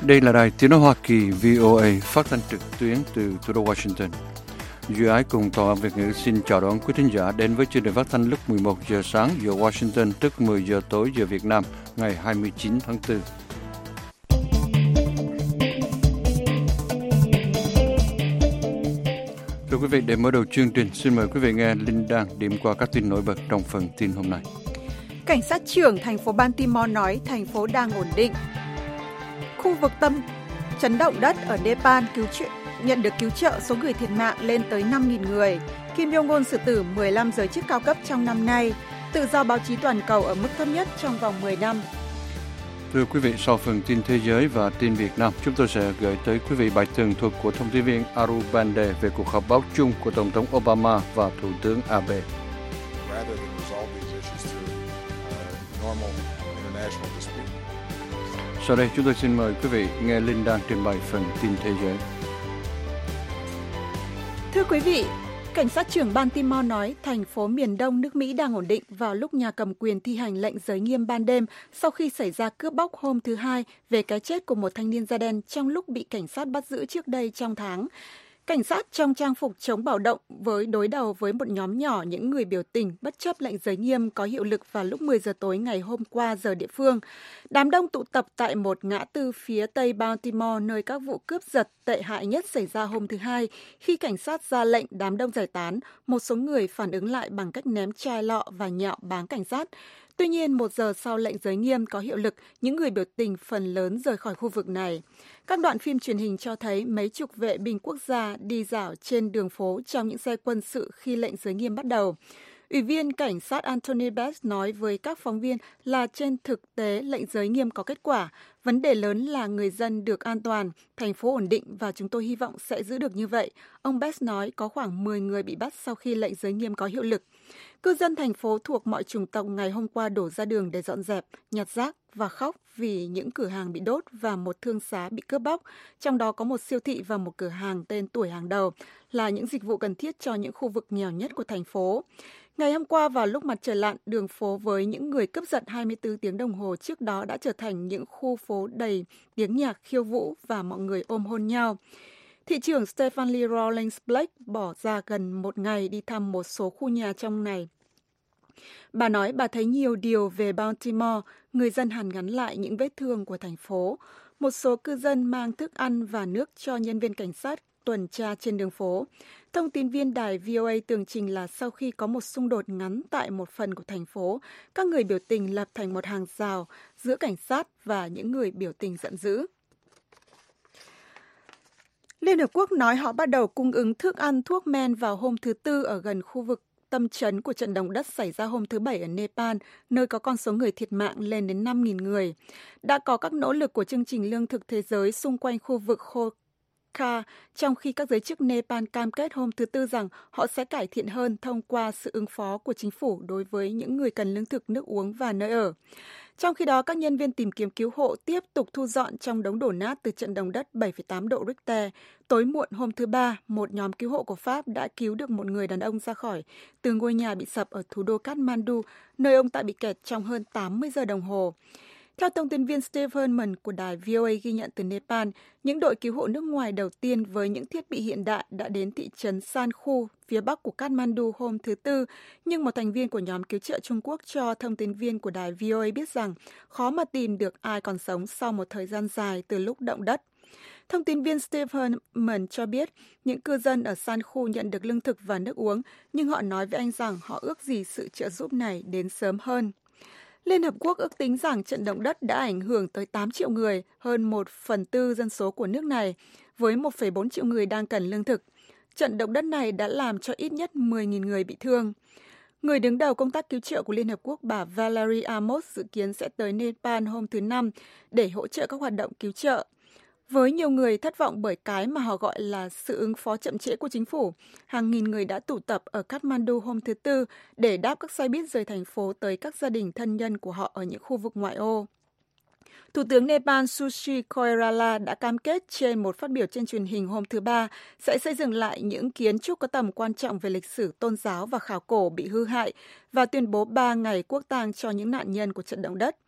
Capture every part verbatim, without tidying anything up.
Đây là đài tiếng nói Hoa Kỳ vê o a phát thanh trực tuyến từ thủ đô Washington. Duy Ái cùng toàn ban Việt ngữ xin chào đón quý thính giả đến với chương trình phát thanh lúc mười một giờ sáng giờ Washington, tức mười giờ tối giờ Việt Nam, ngày hai mươi chín tháng tư. Thưa quý vị, để mở đầu chương trình, xin mời quý vị nghe Linh Đan điểm qua các tin nổi bật trong phần tin hôm nay. Cảnh sát trưởng thành phố Baltimore nói thành phố đang ổn định. Khu vực tâm chấn động đất ở Nepal cứu trợ, nhận được cứu trợ, số người thiệt mạng lên tới năm nghìn người. Kim Jong-un xử tử mười lăm giới chức cao cấp trong năm nay. Tự do báo chí toàn cầu ở mức thấp nhất trong vòng mười năm. Thưa quý vị, sau phần tin thế giới và tin Việt Nam, chúng tôi sẽ gửi tới quý vị bài tường thuật của thông tin viên Aru Bande về cuộc họp báo chung của Tổng thống Obama và Thủ tướng Abe. Sau đây, chúng tôi xin mời quý vị nghe Linh Đan trình bày phần tin thế giới. Thưa quý vị, cảnh sát trưởng Baltimore nói thành phố miền đông nước Mỹ đang ổn định vào lúc nhà cầm quyền thi hành lệnh giới nghiêm ban đêm sau khi xảy ra cướp bóc hôm thứ Hai về cái chết của một thanh niên da đen trong lúc bị cảnh sát bắt giữ trước đây trong tháng. Cảnh sát trong trang phục chống bạo động với đối đầu với một nhóm nhỏ những người biểu tình bất chấp lệnh giới nghiêm có hiệu lực vào lúc mười giờ tối ngày hôm qua giờ địa phương. Đám đông tụ tập tại một ngã tư phía tây Baltimore nơi các vụ cướp giật tệ hại nhất xảy ra hôm thứ Hai. Khi cảnh sát ra lệnh đám đông giải tán, một số người phản ứng lại bằng cách ném chai lọ và nhạo báng cảnh sát. Tuy nhiên, một giờ sau lệnh giới nghiêm có hiệu lực, những người biểu tình phần lớn rời khỏi khu vực này. Các đoạn phim truyền hình cho thấy mấy chục vệ binh quốc gia đi dạo trên đường phố trong những xe quân sự khi lệnh giới nghiêm bắt đầu. Ủy viên cảnh sát Anthony Bass nói với các phóng viên là trên thực tế lệnh giới nghiêm có kết quả. Vấn đề lớn là người dân được an toàn, thành phố ổn định và chúng tôi hy vọng sẽ giữ được như vậy. Ông Bass nói có khoảng mười người bị bắt sau khi lệnh giới nghiêm có hiệu lực. Cư dân thành phố thuộc mọi chủng tộc ngày hôm qua đổ ra đường để dọn dẹp, nhặt rác và khóc vì những cửa hàng bị đốt và một thương xá bị cướp bóc. Trong đó có một siêu thị và một cửa hàng tên tuổi hàng đầu, là những dịch vụ cần thiết cho những khu vực nghèo nhất của thành phố. Ngày hôm qua vào lúc mặt trời lặn, đường phố với những người cướp giật hai mươi tư tiếng đồng hồ trước đó đã trở thành những khu phố đầy tiếng nhạc khiêu vũ và mọi người ôm hôn nhau. Thị trưởng Stephanie Rawlings Blake bỏ ra gần một ngày đi thăm một số khu nhà trong này. Bà nói bà thấy nhiều điều về Baltimore, người dân hàn gắn lại những vết thương của thành phố. Một số cư dân mang thức ăn và nước cho nhân viên cảnh sát tuần tra trên đường phố. Thông tin viên đài vê o a tường trình là sau khi có một xung đột ngắn tại một phần của thành phố, các người biểu tình lập thành một hàng rào giữa cảnh sát và những người biểu tình giận dữ. Liên Hợp Quốc nói họ bắt đầu cung ứng thức ăn, thuốc men vào hôm thứ Tư ở gần khu vực tâm chấn của trận động đất xảy ra hôm thứ Bảy ở Nepal, nơi có con số người thiệt mạng lên đến năm nghìn người. Đã có các nỗ lực của chương trình lương thực thế giới xung quanh khu vực Khokha, trong khi các giới chức Nepal cam kết hôm thứ Tư rằng họ sẽ cải thiện hơn thông qua sự ứng phó của chính phủ đối với những người cần lương thực, nước uống và nơi ở. Trong khi đó, các nhân viên tìm kiếm cứu hộ tiếp tục thu dọn trong đống đổ nát từ trận động đất bảy phẩy tám độ Richter. Tối muộn hôm thứ Ba, một nhóm cứu hộ của Pháp đã cứu được một người đàn ông ra khỏi từ ngôi nhà bị sập ở thủ đô Kathmandu, nơi ông ta bị kẹt trong hơn tám mươi giờ đồng hồ. Theo thông tin viên Steve Herman của đài vê o a ghi nhận từ Nepal, những đội cứu hộ nước ngoài đầu tiên với những thiết bị hiện đại đã đến thị trấn San Khu, phía bắc của Kathmandu hôm thứ Tư, nhưng một thành viên của nhóm cứu trợ Trung Quốc cho thông tin viên của đài vê o a biết rằng khó mà tìm được ai còn sống sau một thời gian dài từ lúc động đất. Thông tin viên Steve Herman cho biết những cư dân ở San Khu nhận được lương thực và nước uống, nhưng họ nói với anh rằng họ ước gì sự trợ giúp này đến sớm hơn. Liên Hợp Quốc ước tính rằng trận động đất đã ảnh hưởng tới tám triệu người, hơn một phần tư dân số của nước này, với một phẩy bốn triệu người đang cần lương thực. Trận động đất này đã làm cho ít nhất mười nghìn người bị thương. Người đứng đầu công tác cứu trợ của Liên Hợp Quốc, bà Valerie Amos, dự kiến sẽ tới Nepal hôm thứ Năm để hỗ trợ các hoạt động cứu trợ. Với nhiều người thất vọng bởi cái mà họ gọi là sự ứng phó chậm trễ của chính phủ, hàng nghìn người đã tụ tập ở Kathmandu hôm thứ Tư để đáp các xe buýt rời thành phố tới các gia đình thân nhân của họ ở những khu vực ngoại ô. Thủ tướng Nepal Sushi Koirala đã cam kết trên một phát biểu trên truyền hình hôm thứ Ba sẽ xây dựng lại những kiến trúc có tầm quan trọng về lịch sử tôn giáo và khảo cổ bị hư hại và tuyên bố ba ngày quốc tang cho những nạn nhân của trận động đất.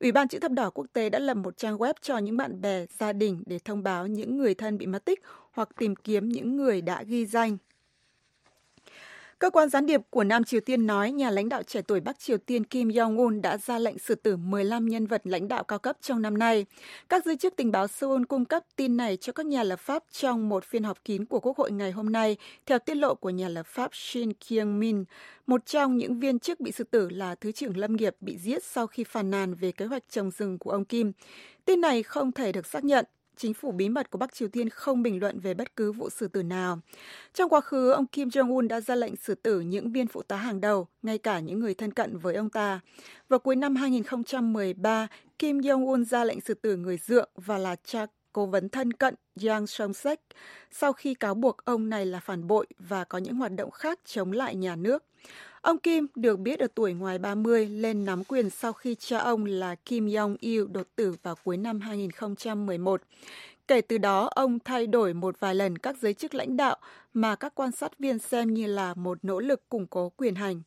Ủy ban Chữ thập đỏ quốc tế đã lập một trang web cho những bạn bè, gia đình để thông báo những người thân bị mất tích hoặc tìm kiếm những người đã ghi danh. Cơ quan gián điệp của Nam Triều Tiên nói nhà lãnh đạo trẻ tuổi Bắc Triều Tiên Kim Jong-un đã ra lệnh xử tử mười lăm nhân vật lãnh đạo cao cấp trong năm nay. Các giới chức tình báo Seoul cung cấp tin này cho các nhà lập pháp trong một phiên họp kín của Quốc hội ngày hôm nay, theo tiết lộ của nhà lập pháp Shin Kyung-min. Một trong những viên chức bị xử tử là Thứ trưởng Lâm nghiệp bị giết sau khi phàn nàn về kế hoạch trồng rừng của ông Kim. Tin này không thể được xác nhận. Chính phủ bí mật của Bắc Triều Tiên không bình luận về bất cứ vụ xử tử nào. Trong quá khứ, ông Kim Jong-un đã ra lệnh xử tử những viên phụ tá hàng đầu, ngay cả những người thân cận với ông ta. Vào cuối năm hai nghìn không trăm mười ba, Kim Jong-un ra lệnh xử tử người dượng và là cha cố vấn thân cận Yang Song-sek, sau khi cáo buộc ông này là phản bội và có những hoạt động khác chống lại nhà nước. Ông Kim được biết ở tuổi ngoài ba mươi lên nắm quyền sau khi cha ông là Kim Jong-il đột tử vào cuối năm hai nghìn không trăm mười một. Kể từ đó, ông thay đổi một vài lần các giới chức lãnh đạo mà các quan sát viên xem như là một nỗ lực củng cố quyền hành.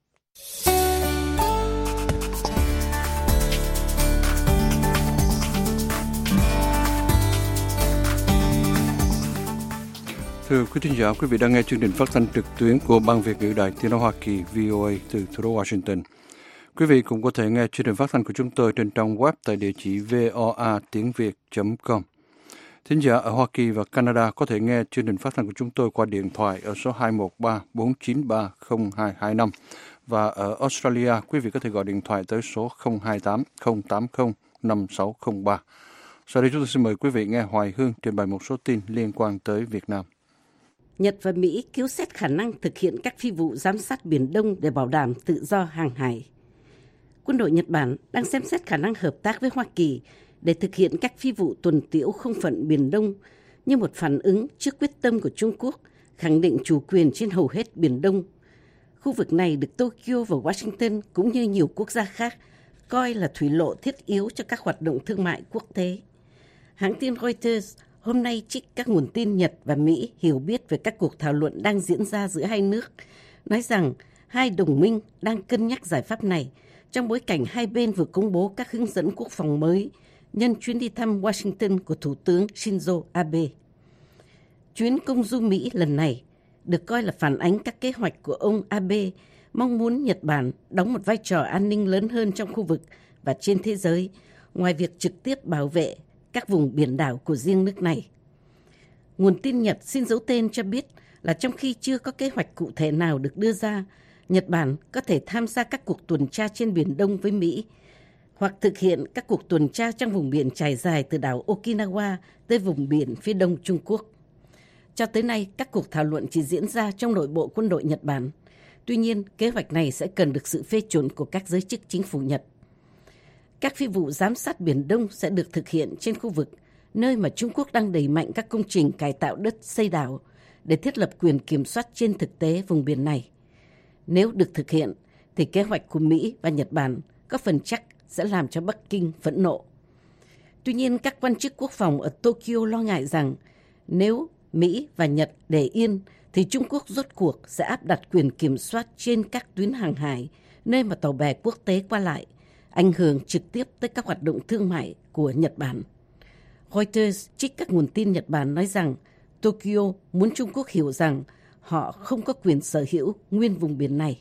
Thưa quý thính giả, quý vị đang nghe chương trình phát thanh trực tuyến của Ban Việt ngữ Đài Tiếng nói Hoa Kỳ vê o a từ thủ đô Washington. Quý vị cũng có thể nghe chương trình phát thanh của chúng tôi trên trang web tại địa chỉ voa tiếng việt chấm com. Thính giả ở Hoa Kỳ và Canada có thể nghe chương trình phát thanh của chúng tôi qua điện thoại ở số hai một ba bốn chín ba không hai hai năm và ở Australia quý vị có thể gọi điện thoại tới số không hai tám không tám không năm sáu không ba. Sau đây chúng tôi xin mời quý vị nghe Hoài Hương trình bày một số tin liên quan tới Việt Nam. Nhật và Mỹ cứu xét khả năng thực hiện các phi vụ giám sát Biển Đông để bảo đảm tự do hàng hải. Quân đội Nhật Bản đang xem xét khả năng hợp tác với Hoa Kỳ để thực hiện các phi vụ tuần tiễu không phận Biển Đông như một phản ứng trước quyết tâm của Trung Quốc khẳng định chủ quyền trên hầu hết Biển Đông. Khu vực này được Tokyo và Washington cũng như nhiều quốc gia khác coi là thủy lộ thiết yếu cho các hoạt động thương mại quốc tế. Hãng tin Reuters hôm nay trích các nguồn tin Nhật và Mỹ hiểu biết về các cuộc thảo luận đang diễn ra giữa hai nước, nói rằng hai đồng minh đang cân nhắc giải pháp này trong bối cảnh hai bên vừa công bố các hướng dẫn quốc phòng mới nhân chuyến đi thăm Washington của Thủ tướng Shinzo Abe. Chuyến công du Mỹ lần này được coi là phản ánh các kế hoạch của ông Abe mong muốn Nhật Bản đóng một vai trò an ninh lớn hơn trong khu vực và trên thế giới, ngoài việc trực tiếp bảo vệ các vùng biển đảo của riêng nước này. Nguồn tin Nhật xin giấu tên cho biết là trong khi chưa có kế hoạch cụ thể nào được đưa ra, Nhật Bản có thể tham gia các cuộc tuần tra trên Biển Đông với Mỹ hoặc thực hiện các cuộc tuần tra trong vùng biển trải dài từ đảo Okinawa tới vùng biển phía đông Trung Quốc. Cho tới nay, các cuộc thảo luận chỉ diễn ra trong nội bộ quân đội Nhật Bản. Tuy nhiên, kế hoạch này sẽ cần được sự phê chuẩn của các giới chức chính phủ Nhật. Các phi vụ giám sát Biển Đông sẽ được thực hiện trên khu vực nơi mà Trung Quốc đang đẩy mạnh các công trình cải tạo đất xây đảo để thiết lập quyền kiểm soát trên thực tế vùng biển này. Nếu được thực hiện, thì kế hoạch của Mỹ và Nhật Bản có phần chắc sẽ làm cho Bắc Kinh phẫn nộ. Tuy nhiên, các quan chức quốc phòng ở Tokyo lo ngại rằng nếu Mỹ và Nhật để yên, thì Trung Quốc rốt cuộc sẽ áp đặt quyền kiểm soát trên các tuyến hàng hải, nơi mà tàu bè quốc tế qua lại, ảnh hưởng trực tiếp tới các hoạt động thương mại của Nhật Bản. Reuters trích các nguồn tin Nhật Bản nói rằng Tokyo muốn Trung Quốc hiểu rằng họ không có quyền sở hữu nguyên vùng biển này.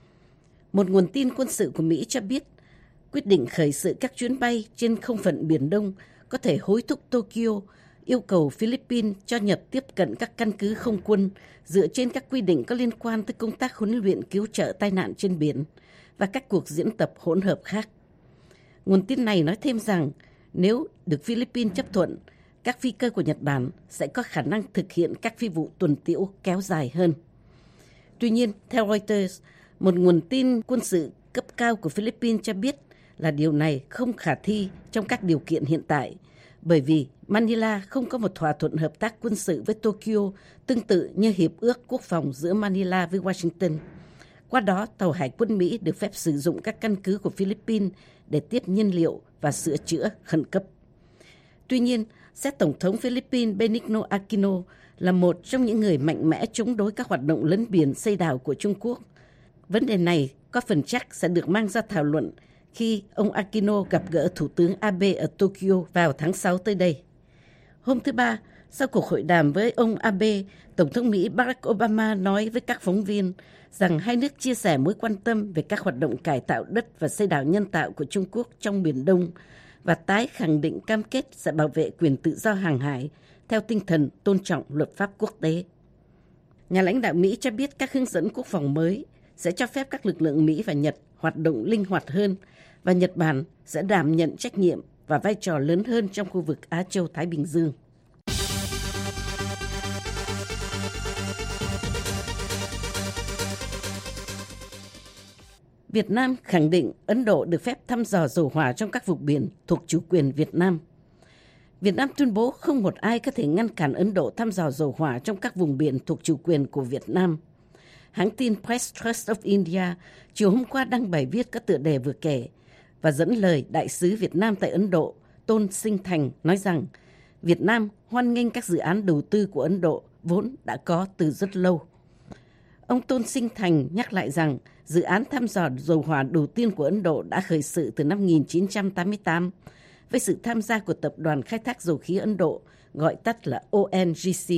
Một nguồn tin quân sự của Mỹ cho biết quyết định khởi sự các chuyến bay trên không phận Biển Đông có thể hối thúc Tokyo yêu cầu Philippines cho Nhật tiếp cận các căn cứ không quân dựa trên các quy định có liên quan tới công tác huấn luyện cứu trợ tai nạn trên biển và các cuộc diễn tập hỗn hợp khác. Nguồn tin này nói thêm rằng nếu được Philippines chấp thuận, các phi cơ của Nhật Bản sẽ có khả năng thực hiện các phi vụ tuần tiễu kéo dài hơn. Tuy nhiên, theo Reuters, một nguồn tin quân sự cấp cao của Philippines cho biết là điều này không khả thi trong các điều kiện hiện tại, bởi vì Manila không có một thỏa thuận hợp tác quân sự với Tokyo tương tự như Hiệp ước Quốc phòng giữa Manila với Washington. Qua đó, tàu hải quân Mỹ được phép sử dụng các căn cứ của Philippines để tiếp nhiên liệu và sửa chữa khẩn cấp. Tuy nhiên, xét Tổng thống Philippines Benigno Aquino là một trong những người mạnh mẽ chống đối các hoạt động lấn biển xây đảo của Trung Quốc. Vấn đề này có phần chắc sẽ được mang ra thảo luận khi ông Aquino gặp gỡ Thủ tướng Abe ở Tokyo vào tháng sáu tới đây. Hôm thứ Ba, sau cuộc hội đàm với ông Abe, Tổng thống Mỹ Barack Obama nói với các phóng viên rằng hai nước chia sẻ mối quan tâm về các hoạt động cải tạo đất và xây đảo nhân tạo của Trung Quốc trong Biển Đông và tái khẳng định cam kết sẽ bảo vệ quyền tự do hàng hải theo tinh thần tôn trọng luật pháp quốc tế. Nhà lãnh đạo Mỹ cho biết các hướng dẫn quốc phòng mới sẽ cho phép các lực lượng Mỹ và Nhật hoạt động linh hoạt hơn và Nhật Bản sẽ đảm nhận trách nhiệm và vai trò lớn hơn trong khu vực Á Châu-Thái Bình Dương. Việt Nam khẳng định Ấn Độ được phép thăm dò dầu hỏa trong các vùng biển thuộc chủ quyền Việt Nam. Việt Nam tuyên bố không một ai có thể ngăn cản Ấn Độ thăm dò dầu hỏa trong các vùng biển thuộc chủ quyền của Việt Nam. Hãng tin Press Trust of India chiều hôm qua đăng bài viết có tựa đề vừa kể và dẫn lời Đại sứ Việt Nam tại Ấn Độ Tôn Sinh Thành nói rằng Việt Nam hoan nghênh các dự án đầu tư của Ấn Độ vốn đã có từ rất lâu. Ông Tôn Sinh Thành nhắc lại rằng dự án thăm dò dầu hỏa đầu tiên của Ấn Độ đã khởi sự từ năm một nghìn chín trăm tám mươi tám với sự tham gia của Tập đoàn Khai thác Dầu khí Ấn Độ, gọi tắt là O N G C.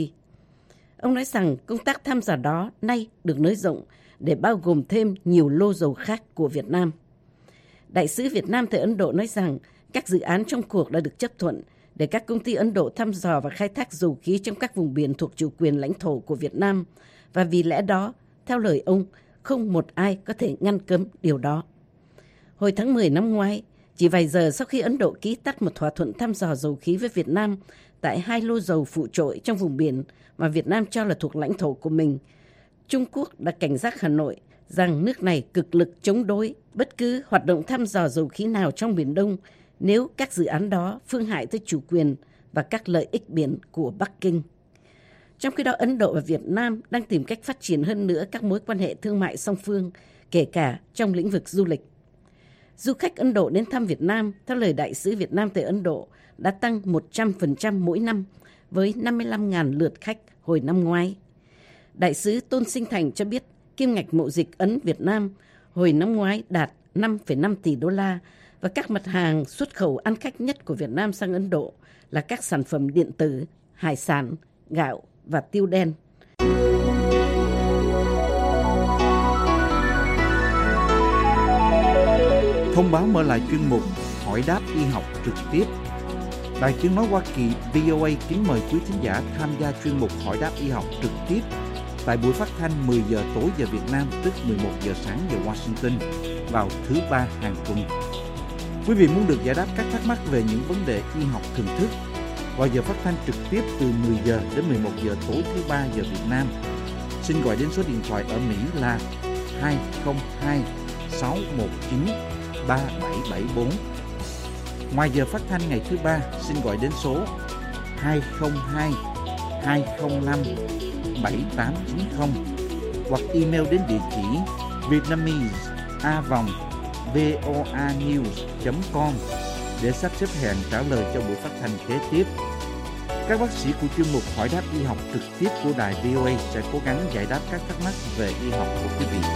Ông nói rằng công tác thăm dò đó nay được nới rộng để bao gồm thêm nhiều lô dầu khác của Việt Nam. Đại sứ Việt Nam tại Ấn Độ nói rằng các dự án trong cuộc đã được chấp thuận để các công ty Ấn Độ thăm dò và khai thác dầu khí trong các vùng biển thuộc chủ quyền lãnh thổ của Việt Nam và vì lẽ đó, theo lời ông, không một ai có thể ngăn cấm điều đó. Hồi tháng mười năm ngoái, chỉ vài giờ sau khi Ấn Độ ký tắt một thỏa thuận thăm dò dầu khí với Việt Nam tại hai lô dầu phụ trội trong vùng biển mà Việt Nam cho là thuộc lãnh thổ của mình, Trung Quốc đã cảnh giác Hà Nội rằng nước này cực lực chống đối bất cứ hoạt động thăm dò dầu khí nào trong Biển Đông nếu các dự án đó phương hại tới chủ quyền và các lợi ích biển của Bắc Kinh. Trong khi đó, Ấn Độ và Việt Nam đang tìm cách phát triển hơn nữa các mối quan hệ thương mại song phương, kể cả trong lĩnh vực du lịch. Du khách Ấn Độ đến thăm Việt Nam, theo lời Đại sứ Việt Nam tại Ấn Độ, đã tăng một trăm phần trăm mỗi năm với năm mươi lăm nghìn lượt khách hồi năm ngoái. Đại sứ Tôn Sinh Thành cho biết kim ngạch mậu dịch Ấn Việt Nam hồi năm ngoái đạt năm phẩy năm tỷ đô la và các mặt hàng xuất khẩu ăn khách nhất của Việt Nam sang Ấn Độ là các sản phẩm điện tử, hải sản, gạo và tiêu đen. Thông báo mở lại chuyên mục Hỏi đáp y học trực tiếp. Đài Tiếng nói Hoa Kỳ V O A kính mời quý thính giả tham gia chuyên mục Hỏi đáp y học trực tiếp tại buổi phát thanh mười giờ tối giờ Việt Nam, tức mười một giờ sáng giờ Washington vào thứ Ba hàng tuần. Quý vị muốn được giải đáp các thắc mắc về những vấn đề y học thường thức vào giờ phát thanh trực tiếp từ mười giờ đến mười một giờ tối thứ Ba giờ Việt Nam, xin gọi đến số điện thoại ở Mỹ là hai không hai sáu một chín ba bảy bảy bốn. Ngoài giờ phát thanh ngày thứ Ba, xin gọi đến số hai không hai hai không năm bảy tám chín không hoặc email đến địa chỉ vietnamese a vòng voanews chấm com để sắp xếp hẹn trả lời cho buổi phát thanh kế tiếp. Các bác sĩ của chuyên mục Hỏi đáp y học trực tiếp của đài V O A sẽ cố gắng giải đáp các thắc mắc về y học của quý vị.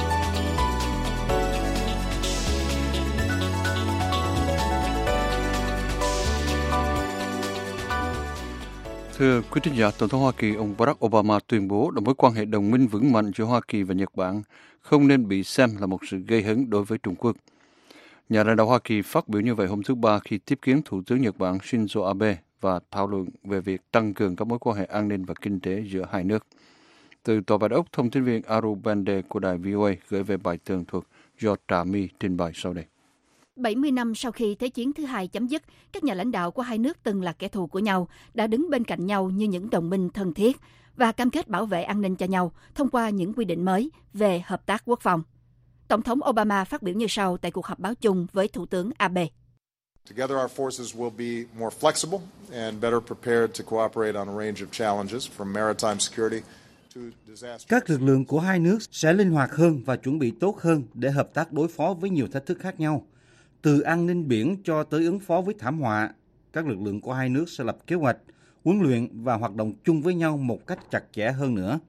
Thưa quý thính giả, Tổng thống Hoa Kỳ ông Barack Obama tuyên bố là mối quan hệ đồng minh vững mạnh giữa Hoa Kỳ và Nhật Bản không nên bị xem là một sự gây hấn đối với Trung Quốc. Nhà lãnh đạo Hoa Kỳ phát biểu như vậy hôm thứ Ba khi tiếp kiến Thủ tướng Nhật Bản Shinzo Abe và thảo luận về việc tăng cường các mối quan hệ an ninh và kinh tế giữa hai nước. Từ Tòa Bạch Ốc, thông tin viên Aru Bande của đài V O A gửi về bài tường thuật do Trà My trình bày sau đây. bảy mươi năm sau khi Thế chiến thứ hai chấm dứt, các nhà lãnh đạo của hai nước từng là kẻ thù của nhau đã đứng bên cạnh nhau như những đồng minh thân thiết và cam kết bảo vệ an ninh cho nhau thông qua những quy định mới về hợp tác quốc phòng. Tổng thống Obama phát biểu như sau tại cuộc họp báo chung với Thủ tướng Abe. Together our forces will be more flexible and better prepared to cooperate on a range of challenges from maritime security to disaster. Các lực lượng của hai nước sẽ linh hoạt hơn và chuẩn bị tốt hơn để hợp tác đối phó với nhiều thách thức khác nhau. Từ an ninh biển cho tới ứng phó với thảm họa, các lực lượng của hai nước sẽ lập kế hoạch, huấn luyện và hoạt động chung với nhau một cách chặt chẽ hơn nữa.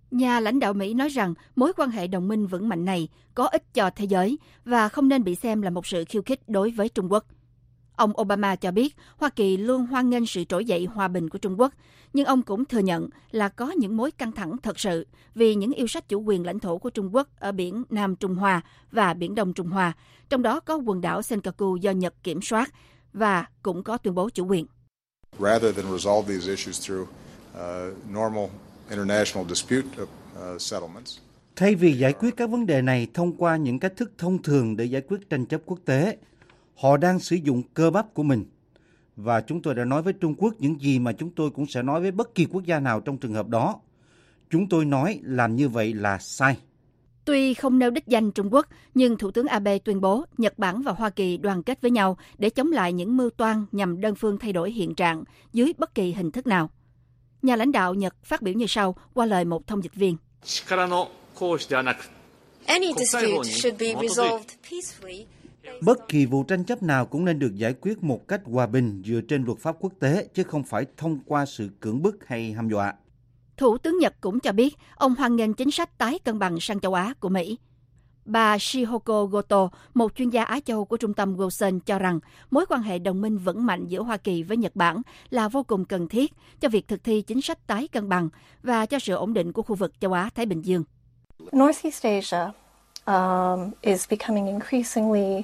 Nhà lãnh đạo Mỹ nói rằng mối quan hệ đồng minh vững mạnh này có ích cho thế giới và không nên bị xem là một sự khiêu khích đối với Trung Quốc. Ông Obama cho biết Hoa Kỳ luôn hoan nghênh sự trỗi dậy hòa bình của Trung Quốc, nhưng ông cũng thừa nhận là có những mối căng thẳng thật sự vì những yêu sách chủ quyền lãnh thổ của Trung Quốc ở biển Nam Trung Hoa và biển Đông Trung Hoa, trong đó có quần đảo Senkaku do Nhật kiểm soát và cũng có tuyên bố chủ quyền. Rather than resolve these issues through uh, normal international dispute uh, settlements. Thay vì giải quyết các vấn đề này thông qua những cách thức thông thường để giải quyết tranh chấp quốc tế, họ đang sử dụng cơ bắp của mình. Và chúng tôi đã nói với Trung Quốc những gì mà chúng tôi cũng sẽ nói với bất kỳ quốc gia nào trong trường hợp đó. Chúng tôi nói làm như vậy là sai. Tuy không nêu đích danh Trung Quốc, nhưng Thủ tướng Abe tuyên bố Nhật Bản và Hoa Kỳ đoàn kết với nhau để chống lại những mưu toan nhằm đơn phương thay đổi hiện trạng dưới bất kỳ hình thức nào. Nhà lãnh đạo Nhật phát biểu như sau qua lời một thông dịch viên. Any dispute should be resolved peacefully. Bất kỳ vụ tranh chấp nào cũng nên được giải quyết một cách hòa bình dựa trên luật pháp quốc tế, chứ không phải thông qua sự cưỡng bức hay hăm dọa. Thủ tướng Nhật cũng cho biết ông hoan nghênh chính sách tái cân bằng sang châu Á của Mỹ. Bà Shihoko Goto, một chuyên gia Á Châu của trung tâm Wilson, cho rằng mối quan hệ đồng minh vững mạnh giữa Hoa Kỳ với Nhật Bản là vô cùng cần thiết cho việc thực thi chính sách tái cân bằng và cho sự ổn định của khu vực châu Á-Thái Bình Dương. Northeast Asia um, is becoming increasingly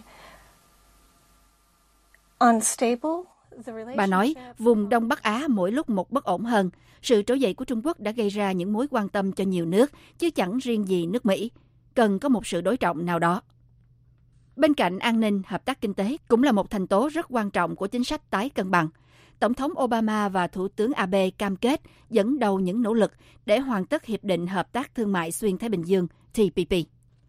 unstable. Bà nói, vùng Đông Bắc Á mỗi lúc một bất ổn hơn. Sự trỗi dậy của Trung Quốc đã gây ra những mối quan tâm cho nhiều nước, chứ chẳng riêng gì nước Mỹ. Cần có một sự đối trọng nào đó. Bên cạnh an ninh, hợp tác kinh tế cũng là một thành tố rất quan trọng của chính sách tái cân bằng. Tổng thống Obama và Thủ tướng Abe cam kết dẫn đầu những nỗ lực để hoàn tất Hiệp định Hợp tác Thương mại Xuyên Thái Bình Dương T P P.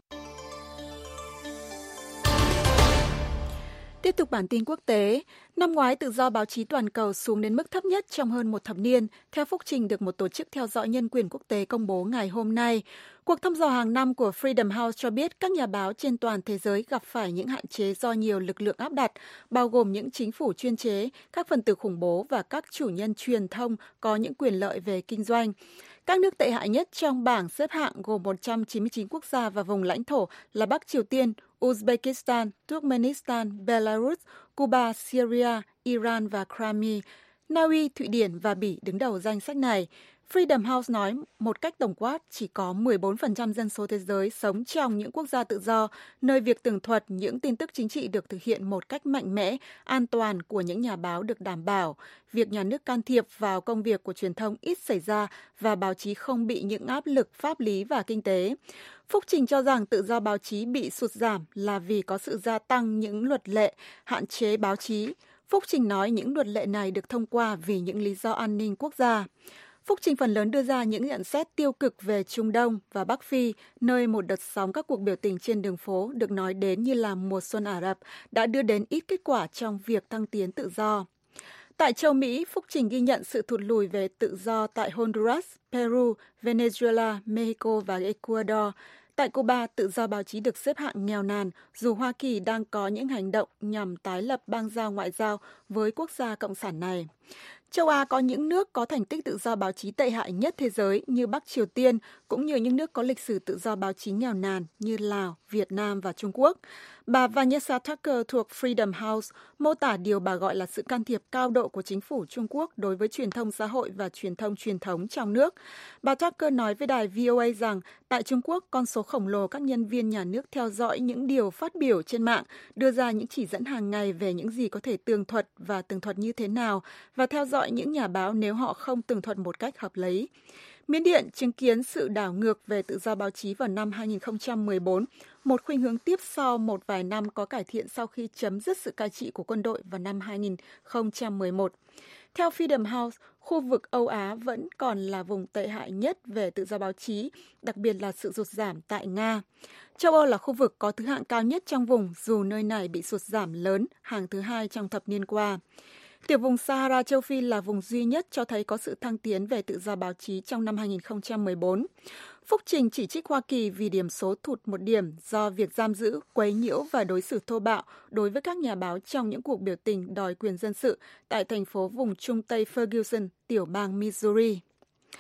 Tiếp tục bản tin quốc tế, năm ngoái tự do báo chí toàn cầu xuống đến mức thấp nhất trong hơn một thập niên, theo phúc trình được một tổ chức theo dõi nhân quyền quốc tế công bố ngày hôm nay. Cuộc thăm dò hàng năm của Freedom House cho biết các nhà báo trên toàn thế giới gặp phải những hạn chế do nhiều lực lượng áp đặt, bao gồm những chính phủ chuyên chế, các phần tử khủng bố và các chủ nhân truyền thông có những quyền lợi về kinh doanh. Các nước tệ hại nhất trong bảng xếp hạng gồm một trăm chín mươi chín quốc gia và vùng lãnh thổ là Bắc Triều Tiên, Uzbekistan, Turkmenistan, Belarus, Cuba, Syria, Iran và Crimea. Na Uy, Thụy Điển và Bỉ đứng đầu danh sách này. Freedom House nói một cách tổng quát chỉ có mười bốn phần trăm dân số thế giới sống trong những quốc gia tự do, nơi việc tường thuật những tin tức chính trị được thực hiện một cách mạnh mẽ, an toàn của những nhà báo được đảm bảo, việc nhà nước can thiệp vào công việc của truyền thông ít xảy ra và báo chí không bị những áp lực pháp lý và kinh tế. Phúc trình cho rằng tự do báo chí bị sụt giảm là vì có sự gia tăng những luật lệ, hạn chế báo chí. Phúc trình nói những luật lệ này được thông qua vì những lý do an ninh quốc gia. Phúc trình phần lớn đưa ra những nhận xét tiêu cực về Trung Đông và Bắc Phi, nơi một đợt sóng các cuộc biểu tình trên đường phố được nói đến như là mùa xuân Ả Rập đã đưa đến ít kết quả trong việc thăng tiến tự do. Tại châu Mỹ, Phúc trình ghi nhận sự thụt lùi về tự do tại Honduras, Peru, Venezuela, Mexico và Ecuador. Tại Cuba, tự do báo chí được xếp hạng nghèo nàn, dù Hoa Kỳ đang có những hành động nhằm tái lập bang giao ngoại giao với quốc gia cộng sản này. Châu Á có những nước có thành tích tự do báo chí tệ hại nhất thế giới như Bắc Triều Tiên, cũng như những nước có lịch sử tự do báo chí nghèo nàn như Lào, Việt Nam và Trung Quốc. Bà Vanessa Tucker thuộc Freedom House mô tả điều bà gọi là sự can thiệp cao độ của chính phủ Trung Quốc đối với truyền thông xã hội và truyền thông truyền thống trong nước. Bà Tucker nói với đài vê o a rằng tại Trung Quốc, con số khổng lồ các nhân viên nhà nước theo dõi những điều phát biểu trên mạng, đưa ra những chỉ dẫn hàng ngày về những gì có thể tường thuật và tường thuật như thế nào, và theo dõi những nhà báo nếu họ không tường thuật một cách hợp lý. Miến Điện chứng kiến sự đảo ngược về tự do báo chí vào năm hai nghìn không trăm mười bốn, một khuynh hướng tiếp sau một vài năm có cải thiện sau khi chấm dứt sự cai trị của quân đội vào năm hai nghìn không trăm mười một. Theo Freedom House, khu vực Âu Á vẫn còn là vùng tệ hại nhất về tự do báo chí, đặc biệt là sự sụt giảm tại Nga. Châu Âu là khu vực có thứ hạng cao nhất trong vùng, dù nơi này bị sụt giảm lớn, hàng thứ hai trong thập niên qua. Tiểu vùng Sahara châu Phi là vùng duy nhất cho thấy có sự thăng tiến về tự do báo chí trong năm hai nghìn không trăm mười bốn. Phúc trình chỉ trích Hoa Kỳ vì điểm số thụt một điểm do việc giam giữ, quấy nhiễu và đối xử thô bạo đối với các nhà báo trong những cuộc biểu tình đòi quyền dân sự tại thành phố vùng Trung Tây Ferguson, tiểu bang Missouri.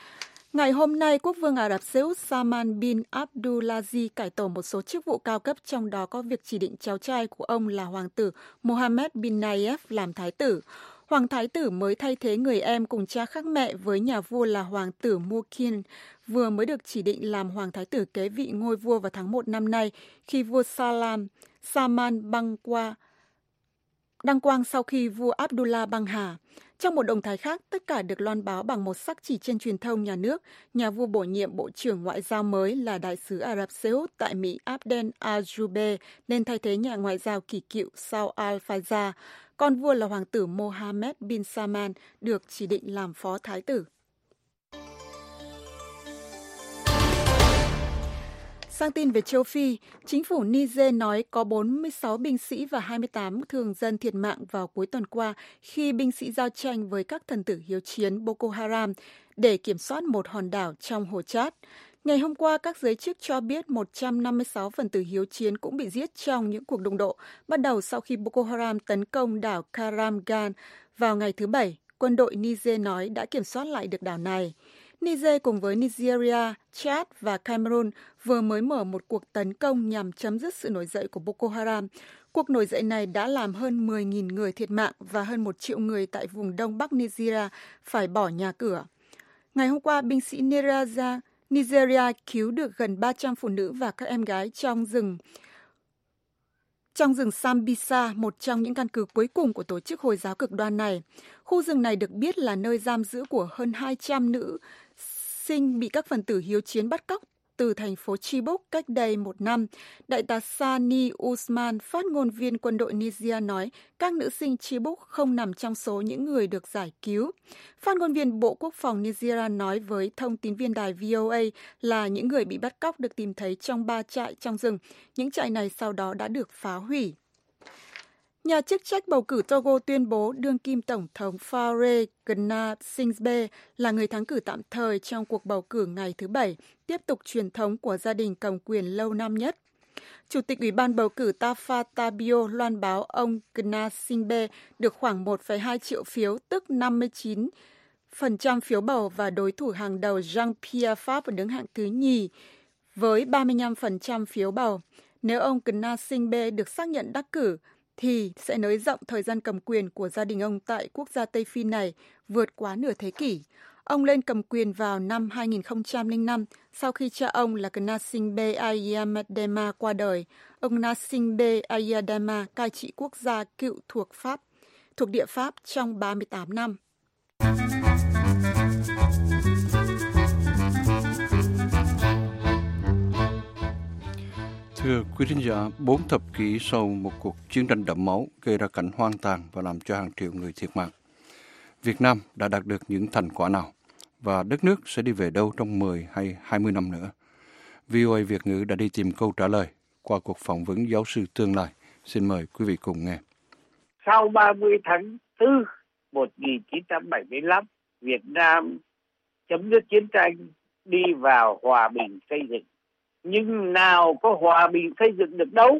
Ngày hôm nay, Quốc vương Ả Rập Xê Út Salman bin Abdulaziz cải tổ một số chức vụ cao cấp, trong đó có việc chỉ định cháu trai của ông là Hoàng tử Mohammed bin Nayef làm thái tử. Hoàng thái tử mới thay thế người em cùng cha khác mẹ với nhà vua là Hoàng tử Mukin, vừa mới được chỉ định làm Hoàng thái tử kế vị ngôi vua vào tháng một năm nay, khi vua Salam Salman băng qua đăng quang sau khi vua Abdullah băng hà. Trong một động thái khác, tất cả được loan báo bằng một sắc chỉ trên truyền thông nhà nước. Nhà vua bổ nhiệm Bộ trưởng Ngoại giao mới là Đại sứ Ả Rập Xê Út tại Mỹ Abdel Ajoube lên thay thế nhà ngoại giao kỳ cựu Saud al-Fayyad. Con vua là Hoàng tử Mohammed bin Salman được chỉ định làm phó thái tử. Sang tin về châu Phi, chính phủ Niger nói có bốn mươi sáu binh sĩ và hai mươi tám thường dân thiệt mạng vào cuối tuần qua khi binh sĩ giao tranh với các thần tử hiếu chiến Boko Haram để kiểm soát một hòn đảo trong hồ Chad. Ngày hôm qua, các giới chức cho biết một trăm năm mươi sáu phần tử hiếu chiến cũng bị giết trong những cuộc đụng độ, bắt đầu sau khi Boko Haram tấn công đảo Karamgan vào ngày thứ Bảy. Quân đội Niger nói đã kiểm soát lại được đảo này. Niger cùng với Nigeria, Chad và Cameroon vừa mới mở một cuộc tấn công nhằm chấm dứt sự nổi dậy của Boko Haram. Cuộc nổi dậy này đã làm hơn mười nghìn người thiệt mạng và hơn một triệu người tại vùng đông bắc Nigeria phải bỏ nhà cửa. Ngày hôm qua, binh sĩ Nigeria, Nigeria cứu được gần ba trăm phụ nữ và các em gái trong rừng trong rừng Sambisa, một trong những căn cứ cuối cùng của tổ chức Hồi giáo cực đoan này. Khu rừng này được biết là nơi giam giữ của hơn hai trăm nữ sinh bị các phần tử hiếu chiến bắt cóc từ thành phố Chibok cách đây một năm. Đại tá Sani Usman, phát ngôn viên quân đội Nigeria nói các nữ sinh Chibok không nằm trong số những người được giải cứu. Phát ngôn viên Bộ Quốc phòng Nigeria nói với thông tín viên đài vê o a là những người bị bắt cóc được tìm thấy trong ba trại trong rừng. Những trại này sau đó đã được phá hủy. Nhà chức trách bầu cử Togo tuyên bố đương kim Tổng thống Faure Gnassingbé là người thắng cử tạm thời trong cuộc bầu cử ngày thứ Bảy, tiếp tục truyền thống của gia đình cầm quyền lâu năm nhất. Chủ tịch Ủy ban bầu cử Tafa Tabio loan báo ông Gnassingbé được khoảng một phẩy hai triệu phiếu, tức năm mươi chín phần trăm phiếu bầu, và đối thủ hàng đầu Jean-Pierre Fabre đứng hạng thứ nhì với ba mươi lăm phần trăm phiếu bầu. Nếu ông Gnassingbé được xác nhận đắc cử, thì sẽ nới rộng thời gian cầm quyền của gia đình ông tại quốc gia Tây Phi này vượt quá nửa thế kỷ. Ông lên cầm quyền vào năm hai nghìn không trăm lẻ năm sau khi cha ông là Gnassingbé Eyadema qua đời. Ông Gnassingbé Eyadema cai trị quốc gia cựu thuộc Pháp, thuộc địa Pháp trong ba mươi tám năm. Thưa quý thính giả, bốn thập kỷ sau một cuộc chiến tranh đẫm máu gây ra cảnh hoang tàn và làm cho hàng triệu người thiệt mạng, Việt Nam đã đạt được những thành quả nào và đất nước sẽ đi về đâu trong mười hay hai mươi năm nữa? vê o a Việt ngữ đã đi tìm câu trả lời qua cuộc phỏng vấn giáo sư tương lai. Xin mời quý vị cùng nghe. Sau ba mươi tháng tư một nghìn chín trăm bảy mươi lăm, Việt Nam chấm dứt chiến tranh, đi vào hòa bình xây dựng. Nhưng nào có hòa bình xây dựng được đâu.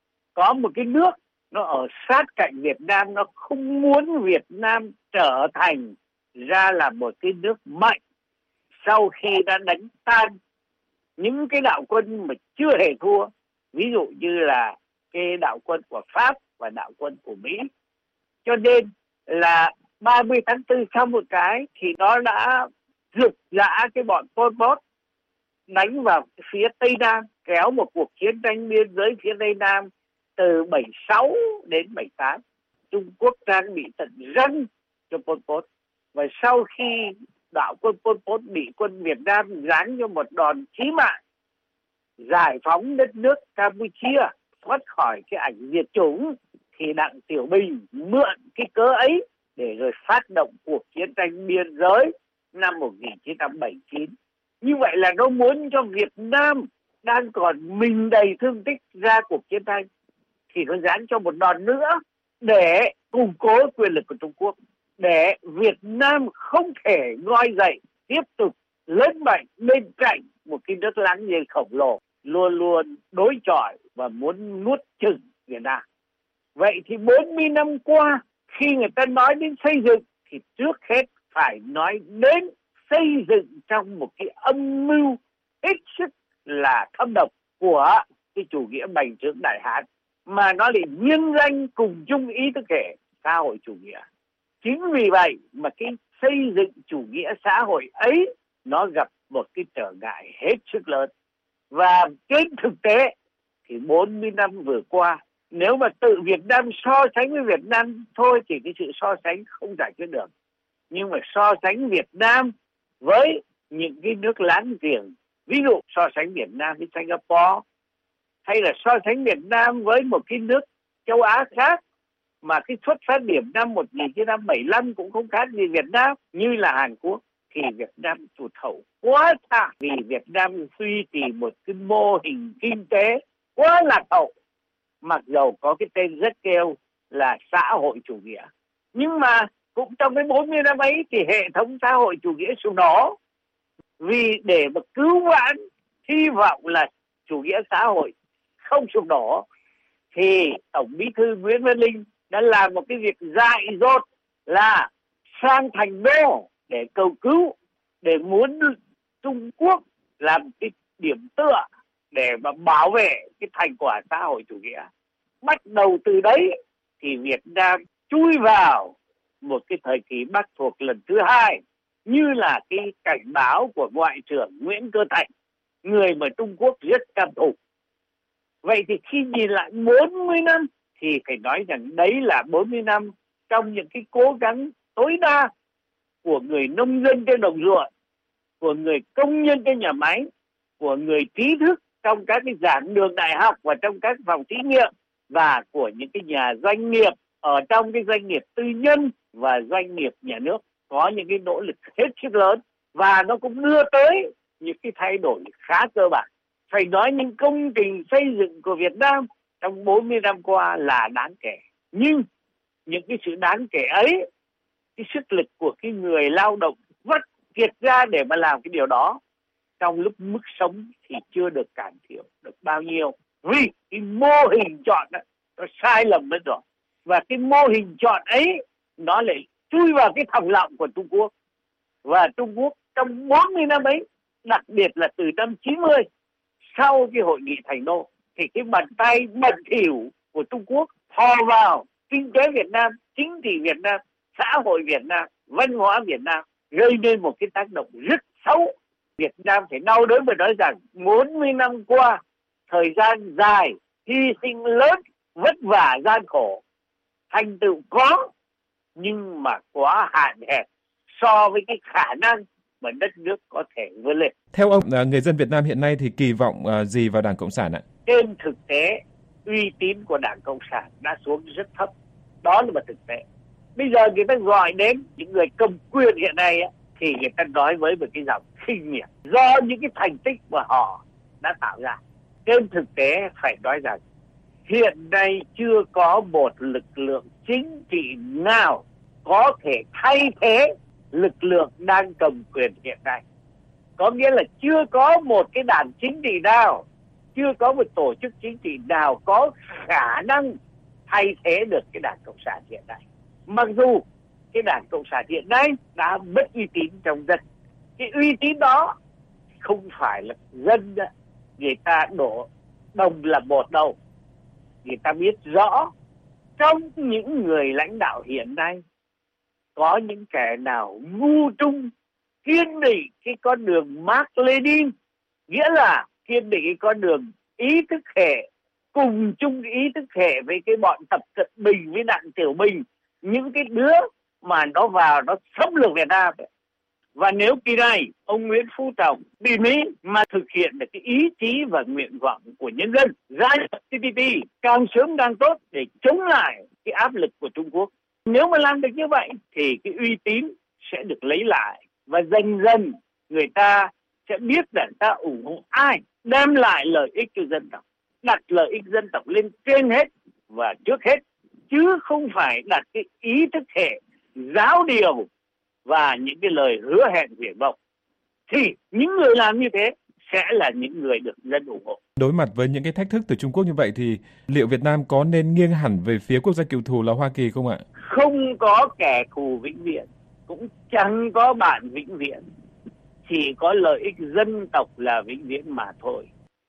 Có một cái nước nó ở sát cạnh Việt Nam, nó không muốn Việt Nam trở thành ra là một cái nước mạnh sau khi đã đánh tan những cái đạo quân mà chưa hề thua. Ví dụ như là cái đạo quân của Pháp và đạo quân của Mỹ. Cho nên là ba mươi tháng tư sau một cái thì nó đã rực rã cái bọn Pol Pot đánh vào phía Tây Nam, kéo một cuộc chiến tranh biên giới phía Tây Nam từ bảy mươi sáu đến bảy mươi tám. Trung Quốc đang bị tận răng cho Pol Pot. Và sau khi đạo quân Pol Pot bị quân Việt Nam giáng cho một đòn chí mạng, giải phóng đất nước Campuchia thoát khỏi cái ảnh diệt chủng, thì Đặng Tiểu Bình mượn cái cớ ấy để rồi phát động cuộc chiến tranh biên giới năm một nghìn chín trăm bảy mươi chín. Như vậy là nó muốn cho Việt Nam đang còn mình đầy thương tích ra cuộc chiến tranh, thì nó giáng cho một đòn nữa để củng cố quyền lực của Trung Quốc, để Việt Nam không thể ngoi dậy tiếp tục lớn mạnh bên cạnh một cái nước láng giềng khổng lồ luôn luôn đối chọi và muốn nuốt chửng Việt Nam. Vậy thì bốn mươi năm qua, khi người ta nói đến xây dựng thì trước hết phải nói đến xây dựng trong một cái âm mưu hết sức là thâm độc của cái chủ nghĩa bành trướng Đại Hán, mà nó lại nhân danh cùng chung ý thức hệ xã hội chủ nghĩa. Chính vì vậy mà cái xây dựng chủ nghĩa xã hội ấy nó gặp một cái trở ngại hết sức lớn. Và trên thực tế thì bốn mươi năm vừa qua, nếu mà tự Việt Nam so sánh với Việt Nam thôi thì cái sự so sánh không giải quyết được. Nhưng mà so sánh Việt Nam với những cái nước láng giềng, ví dụ so sánh Việt Nam với Singapore, hay là so sánh Việt Nam với một cái nước châu Á khác mà cái xuất phát điểm năm một nghìn chín trăm bảy mươi lăm cũng không khác gì Việt Nam, như là Hàn Quốc, thì Việt Nam tụt hậu quá xa, vì Việt Nam duy trì một cái mô hình kinh tế quá lạc hậu, mặc dầu có cái tên rất kêu là xã hội chủ nghĩa. Nhưng mà cũng trong cái bốn mươi năm ấy thì hệ thống xã hội chủ nghĩa sụp đổ. Vì để mà cứu vãn hy vọng là chủ nghĩa xã hội không sụp đổ thì Tổng Bí thư Nguyễn Văn Linh đã làm một cái việc dại dột là sang thành đô để cầu cứu, để muốn Trung Quốc làm cái điểm tựa để mà bảo vệ cái thành quả xã hội chủ nghĩa. Bắt đầu từ đấy thì Việt Nam chui vào một cái thời kỳ Bắc thuộc lần thứ hai, như là cái cảnh báo của Ngoại trưởng Nguyễn Cơ Thạch, người mà Trung Quốc rất căm thù. Vậy thì khi nhìn lại bốn mươi năm thì phải nói rằng đấy là bốn mươi năm trong những cái cố gắng tối đa của người nông dân trên đồng ruộng, của người công nhân trên nhà máy, của người trí thức trong các cái giảng đường đại học và trong các phòng thí nghiệm, và của những cái nhà doanh nghiệp ở trong cái doanh nghiệp tư nhân và doanh nghiệp nhà nước có những cái nỗ lực hết sức lớn, và nó cũng đưa tới những cái thay đổi khá cơ bản. Phải nói những công trình xây dựng của Việt Nam trong bốn mươi năm qua là đáng kể, nhưng những cái sự đáng kể ấy, cái sức lực của cái người lao động vất kiệt ra để mà làm cái điều đó trong lúc mức sống thì chưa được cải thiện được bao nhiêu, vì cái mô hình chọn đó, nó sai lầm mất rồi, và cái mô hình chọn ấy nó lại chui vào cái thòng lọng của Trung Quốc. Và Trung Quốc trong bốn mươi năm ấy, đặc biệt là từ năm chín mươi, sau cái hội nghị Thành Đô, thì cái bàn tay bẩn thỉu của Trung Quốc thò vào kinh tế Việt Nam, chính trị Việt Nam, xã hội Việt Nam, văn hóa Việt Nam, gây nên một cái tác động rất xấu. Việt Nam phải đau đớn mà nói rằng bốn mươi năm qua, thời gian dài, hy sinh lớn, vất vả gian khổ, thành tựu có, nhưng mà quá hạn hẹp so với cái khả năng mà đất nước có thể vươn lên. Theo ông, người dân Việt Nam hiện nay thì kỳ vọng gì vào Đảng Cộng sản ạ? Trên thực tế, uy tín của Đảng Cộng sản đã xuống rất thấp. Đó là một thực tế. Bây giờ người ta gọi đến những người cầm quyền hiện nay á, thì người ta nói với một cái giọng khinh miệt do những cái thành tích mà họ đã tạo ra. Trên thực tế phải nói rằng hiện nay chưa có một lực lượng chính trị nào có thể thay thế lực lượng đang cầm quyền hiện nay. Có nghĩa là chưa có một cái đảng chính trị nào, chưa có một tổ chức chính trị nào có khả năng thay thế được cái Đảng Cộng sản hiện nay. Mặc dù cái Đảng Cộng sản hiện nay đã mất uy tín trong dân. Cái uy tín đó không phải là dân người ta đổ đồng là một đâu. Người ta biết rõ trong những người lãnh đạo hiện nay có những kẻ nào ngu trung, kiên định cái con đường Mác Lênin, nghĩa là kiên định cái con đường ý thức hệ, cùng chung ý thức hệ với cái bọn Tập Cận Bình với Đặng Tiểu Bình, những cái đứa mà nó vào nó xâm lược Việt Nam. Và nếu kỳ này ông Nguyễn Phú Trọng đi Mỹ mà thực hiện được cái ý chí và nguyện vọng của nhân dân gia nhập tê pê pê càng sớm càng tốt để chống lại cái áp lực của Trung Quốc. Nếu mà làm được như vậy thì cái uy tín sẽ được lấy lại, và dần dần người ta sẽ biết là ta ủng hộ ai, đem lại lợi ích cho dân tộc, đặt lợi ích dân tộc lên trên hết và trước hết, chứ không phải đặt cái ý thức hệ giáo điều và những cái lời hứa hẹn viển vông. Thì những người làm như thế sẽ là những người được dân ủng hộ. Đối mặt với những cái thách thức từ Trung Quốc như vậy thì liệu Việt Nam có nên nghiêng hẳn về phía quốc gia cựu thù là Hoa Kỳ không ạ? Không có kẻ thù vĩnh viễn, cũng chẳng có bạn vĩnh viễn. chỉ có lợi ích dân tộc là vĩnh viễn mà thôi.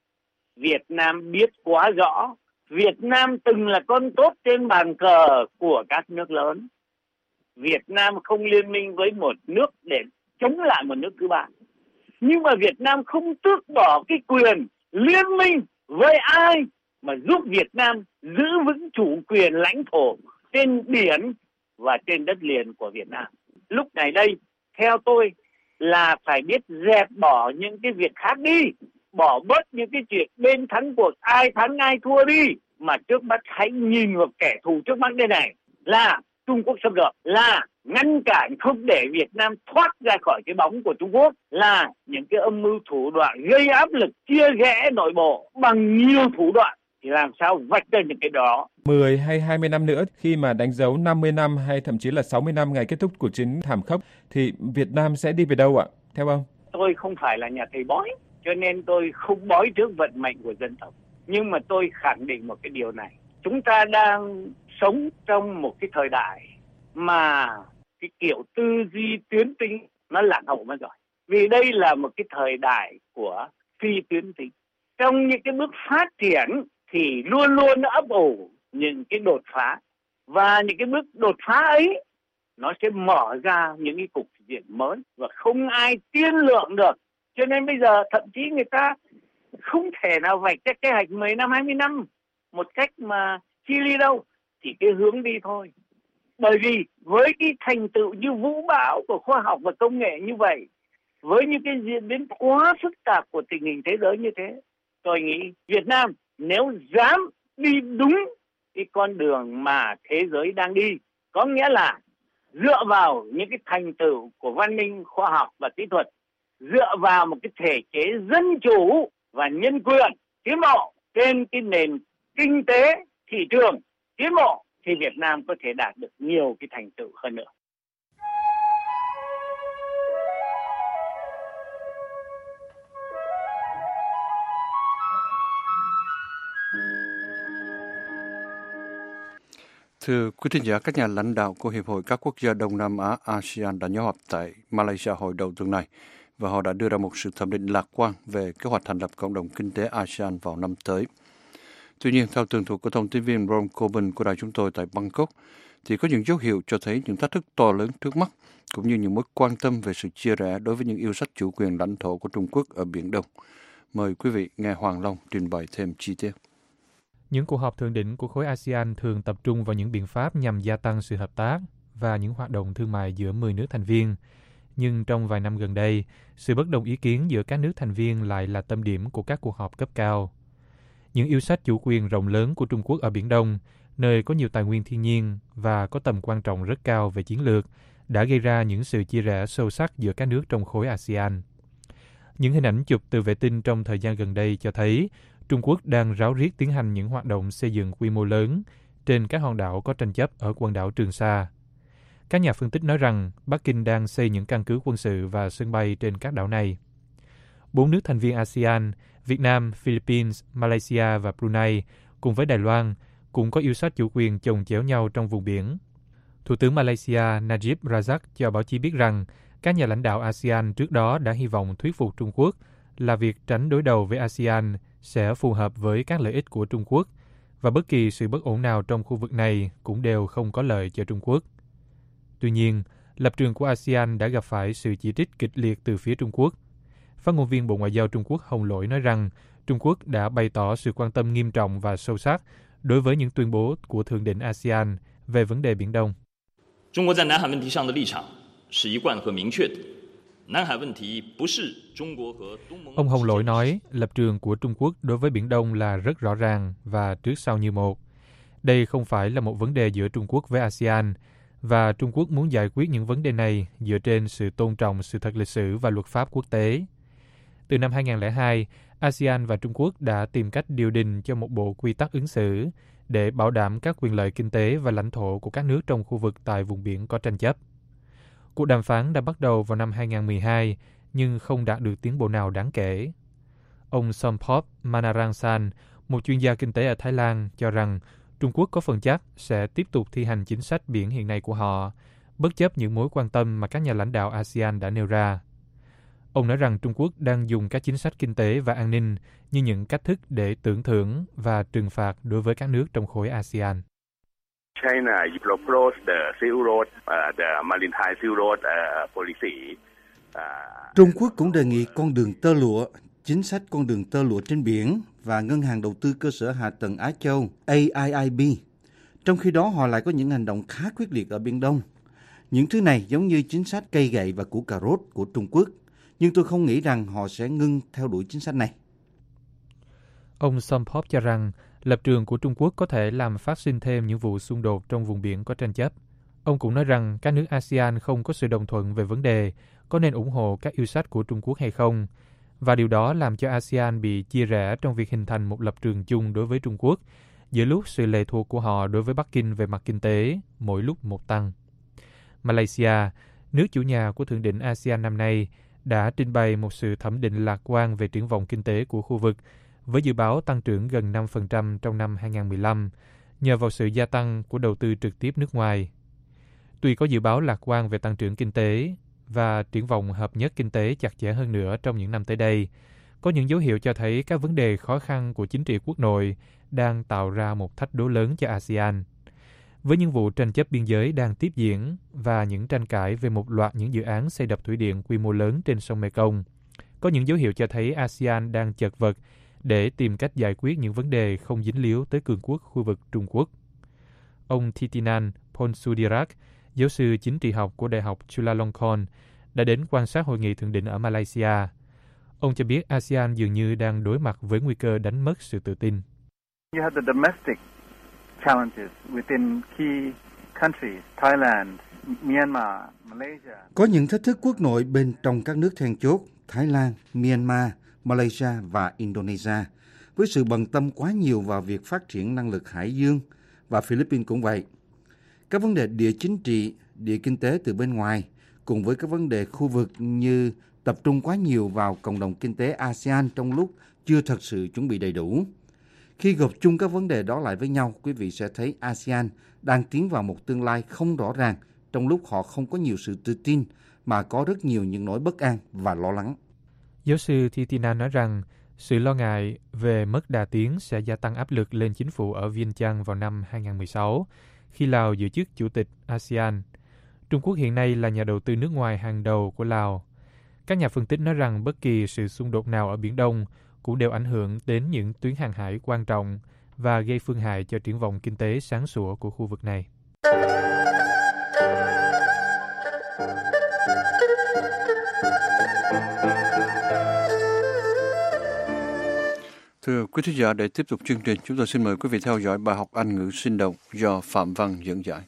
Việt Nam biết quá rõ, Việt Nam từng là con tốt trên bàn cờ của các nước lớn. Việt Nam không liên minh với một nước để chống lại một nước thứ ba. Nhưng mà Việt Nam không tước bỏ cái quyền liên minh với ai mà giúp Việt Nam giữ vững chủ quyền lãnh thổ trên biển và trên đất liền của Việt Nam. Lúc này đây, theo tôi, là phải biết dẹp bỏ những cái việc khác đi, bỏ bớt những cái chuyện bên thắng cuộc, ai thắng ai thua đi, mà trước mắt hãy nhìn vào kẻ thù trước mắt đây này, là Trung Quốc xâm lược, là ngăn cản không để Việt Nam thoát ra khỏi cái bóng của Trung Quốc, là những cái âm mưu thủ đoạn gây áp lực chia rẽ nội bộ bằng nhiều thủ đoạn, thì làm sao vạch ra những cái đó. mười hay hai mươi năm nữa, khi mà đánh dấu năm mươi năm hay thậm chí là sáu mươi năm ngày kết thúc cuộc chiến thảm khốc, thì Việt Nam sẽ đi về đâu ạ, theo ông? Tôi không phải là nhà thầy bói, cho nên tôi không bói trước vận mệnh của dân tộc. Nhưng mà tôi khẳng định một cái điều này. Chúng ta đang sống trong một cái thời đại mà cái kiểu tư duy tuyến tính nó lạc hậu mất rồi. Vì đây là một cái thời đại của phi tuyến tính. Trong những cái bước phát triển thì luôn luôn nó ấp ủ những cái đột phá. Và những cái bước đột phá ấy nó sẽ mở ra những cái cục diện mới và không ai tiên lượng được. Cho nên bây giờ thậm chí người ta không thể nào vạch ra kế hoạch mười năm, hai mươi năm một cách mà chi ly đâu. Chỉ cái hướng đi thôi. Bởi vì với cái thành tựu như vũ bão của khoa học và công nghệ như vậy, với những cái diễn biến quá phức tạp của tình hình thế giới như thế, tôi nghĩ Việt Nam nếu dám đi đúng cái con đường mà thế giới đang đi, có nghĩa là dựa vào những cái thành tựu của văn minh khoa học và kỹ thuật, dựa vào một cái thể chế dân chủ và nhân quyền tiến bộ trên cái nền kinh tế thị trường tiến bộ, thì Việt Nam có thể đạt được nhiều cái thành tựu hơn nữa. Thưa quý thính giả, các nhà lãnh đạo của Hiệp hội các quốc gia Đông Nam Á a sê an đã nhóm họp tại Malaysia hồi đầu tuần này và họ đã đưa ra một sự thẩm định lạc quan về kế hoạch thành lập cộng đồng kinh tế a sê an vào năm tới. Tuy nhiên, theo tường thuật của thông tin viên Ron Coben của đài chúng tôi tại Bangkok, thì có những dấu hiệu cho thấy những thách thức to lớn trước mắt, cũng như những mối quan tâm về sự chia rẽ đối với những yêu sách chủ quyền lãnh thổ của Trung Quốc ở Biển Đông. Mời quý vị nghe Hoàng Long trình bày thêm chi tiết. Những cuộc họp thượng đỉnh của khối a sê an thường tập trung vào những biện pháp nhằm gia tăng sự hợp tác và những hoạt động thương mại giữa mười nước thành viên. Nhưng trong vài năm gần đây, sự bất đồng ý kiến giữa các nước thành viên lại là tâm điểm của các cuộc họp cấp cao. Những yêu sách chủ quyền rộng lớn của Trung Quốc ở Biển Đông, nơi có nhiều tài nguyên thiên nhiên và có tầm quan trọng rất cao về chiến lược, đã gây ra những sự chia rẽ sâu sắc giữa các nước trong khối a sê an. Những hình ảnh chụp từ vệ tinh trong thời gian gần đây cho thấy Trung Quốc đang ráo riết tiến hành những hoạt động xây dựng quy mô lớn trên các hòn đảo có tranh chấp ở quần đảo Trường Sa. Các nhà phân tích nói rằng Bắc Kinh đang xây những căn cứ quân sự và sân bay trên các đảo này. Bốn nước thành viên a sê an, Việt Nam, Philippines, Malaysia và Brunei, cùng với Đài Loan, cũng có yêu sách chủ quyền chồng chéo nhau trong vùng biển. Thủ tướng Malaysia Najib Razak cho báo chí biết rằng các nhà lãnh đạo a sê an trước đó đã hy vọng thuyết phục Trung Quốc là việc tránh đối đầu với a sê an sẽ phù hợp với các lợi ích của Trung Quốc, và bất kỳ sự bất ổn nào trong khu vực này cũng đều không có lợi cho Trung Quốc. Tuy nhiên, lập trường của a sê an đã gặp phải sự chỉ trích kịch liệt từ phía Trung Quốc. Phát ngôn viên Bộ Ngoại giao Trung Quốc Hồng Lỗi nói rằng Trung Quốc đã bày tỏ sự quan tâm nghiêm trọng và sâu sắc đối với những tuyên bố của Thượng đỉnh a sê an về vấn đề Biển Đông. Trung Quốc tại Nam Hải vấn đề上的立场是一贯和明确的。 Ông Hồng Lỗi nói, lập trường của Trung Quốc đối với Biển Đông là rất rõ ràng và trước sau như một. Đây không phải là một vấn đề giữa Trung Quốc với a sê an, và Trung Quốc muốn giải quyết những vấn đề này dựa trên sự tôn trọng sự thật lịch sử và luật pháp quốc tế. Từ năm hai không không hai, a sê an và Trung Quốc đã tìm cách điều đình cho một bộ quy tắc ứng xử để bảo đảm các quyền lợi kinh tế và lãnh thổ của các nước trong khu vực tại vùng biển có tranh chấp. Cuộc đàm phán đã bắt đầu vào năm hai không một hai, nhưng không đạt được tiến bộ nào đáng kể. Ông Somphop Manarangsan, một chuyên gia kinh tế ở Thái Lan, cho rằng Trung Quốc có phần chắc sẽ tiếp tục thi hành chính sách biển hiện nay của họ, bất chấp những mối quan tâm mà các nhà lãnh đạo a sê an đã nêu ra. Ông nói rằng Trung Quốc đang dùng các chính sách kinh tế và an ninh như những cách thức để tưởng thưởng và trừng phạt đối với các nước trong khối a sê an. China proposed the Silk Road, uh, the Maritime Silk Road uh, policy. Uh, Trung Quốc cũng đề nghị con đường tơ lụa, chính sách con đường tơ lụa trên biển và Ngân hàng Đầu tư Cơ sở Hạ tầng Á Châu A I I B. Trong khi đó, họ lại có những hành động khá quyết liệt ở Biển Đông. Những thứ này giống như chính sách cây gậy và củ cà rốt của Trung Quốc, nhưng tôi không nghĩ rằng họ sẽ ngưng theo đuổi chính sách này. Ông Sompop cho rằng lập trường của Trung Quốc có thể làm phát sinh thêm những vụ xung đột trong vùng biển có tranh chấp. Ông cũng nói rằng các nước a sê an không có sự đồng thuận về vấn đề có nên ủng hộ các yêu sách của Trung Quốc hay không, và điều đó làm cho a sê an bị chia rẽ trong việc hình thành một lập trường chung đối với Trung Quốc, giữa lúc sự lệ thuộc của họ đối với Bắc Kinh về mặt kinh tế mỗi lúc một tăng. Malaysia, nước chủ nhà của thượng đỉnh a sê an năm nay, đã trình bày một sự thẩm định lạc quan về triển vọng kinh tế của khu vực, với dự báo tăng trưởng gần năm phần trăm trong năm hai không một lăm, nhờ vào sự gia tăng của đầu tư trực tiếp nước ngoài. Tuy có dự báo lạc quan về tăng trưởng kinh tế và triển vọng hợp nhất kinh tế chặt chẽ hơn nữa trong những năm tới đây, có những dấu hiệu cho thấy các vấn đề khó khăn của chính trị quốc nội đang tạo ra một thách đố lớn cho a sê an. Với những vụ tranh chấp biên giới đang tiếp diễn và những tranh cãi về một loạt những dự án xây đập thủy điện quy mô lớn trên sông Mekong, có những dấu hiệu cho thấy a sê an đang chật vật để tìm cách giải quyết những vấn đề không dính líu tới cường quốc khu vực Trung Quốc. Ông Thitinan Pongsudhirak, giáo sư chính trị học của Đại học Chulalongkorn, đã đến quan sát hội nghị thượng đỉnh ở Malaysia. Ông cho biết a sê an dường như đang đối mặt với nguy cơ đánh mất sự tự tin. You have the domestic challenges within key countries, Thailand, Myanmar, Malaysia. Có những thách thức quốc nội bên trong các nước then chốt, Thái Lan, Myanmar, Malaysia và Indonesia, với sự bận tâm quá nhiều vào việc phát triển năng lực hải dương, và Philippines cũng vậy. Các vấn đề địa chính trị, địa kinh tế từ bên ngoài, cùng với các vấn đề khu vực như tập trung quá nhiều vào cộng đồng kinh tế a sê an trong lúc chưa thật sự chuẩn bị đầy đủ. Khi gộp chung các vấn đề đó lại với nhau, quý vị sẽ thấy a sê an đang tiến vào một tương lai không rõ ràng trong lúc họ không có nhiều sự tự tin mà có rất nhiều những nỗi bất an và lo lắng. Giáo sư Thitinan nói rằng sự lo ngại về mất đà tiến sẽ gia tăng áp lực lên chính phủ ở Vientiane vào năm hai không một sáu, khi Lào giữ chức chủ tịch a sê an. Trung Quốc hiện nay là nhà đầu tư nước ngoài hàng đầu của Lào. Các nhà phân tích nói rằng bất kỳ sự xung đột nào ở Biển Đông cũng đều ảnh hưởng đến những tuyến hàng hải quan trọng và gây phương hại cho triển vọng kinh tế sáng sủa của khu vực này. Thưa quý thính giả, để tiếp tục chương trình, chúng tôi xin mời quý vị theo dõi bài học Anh ngữ sinh động do Phạm Văn dẫn giải.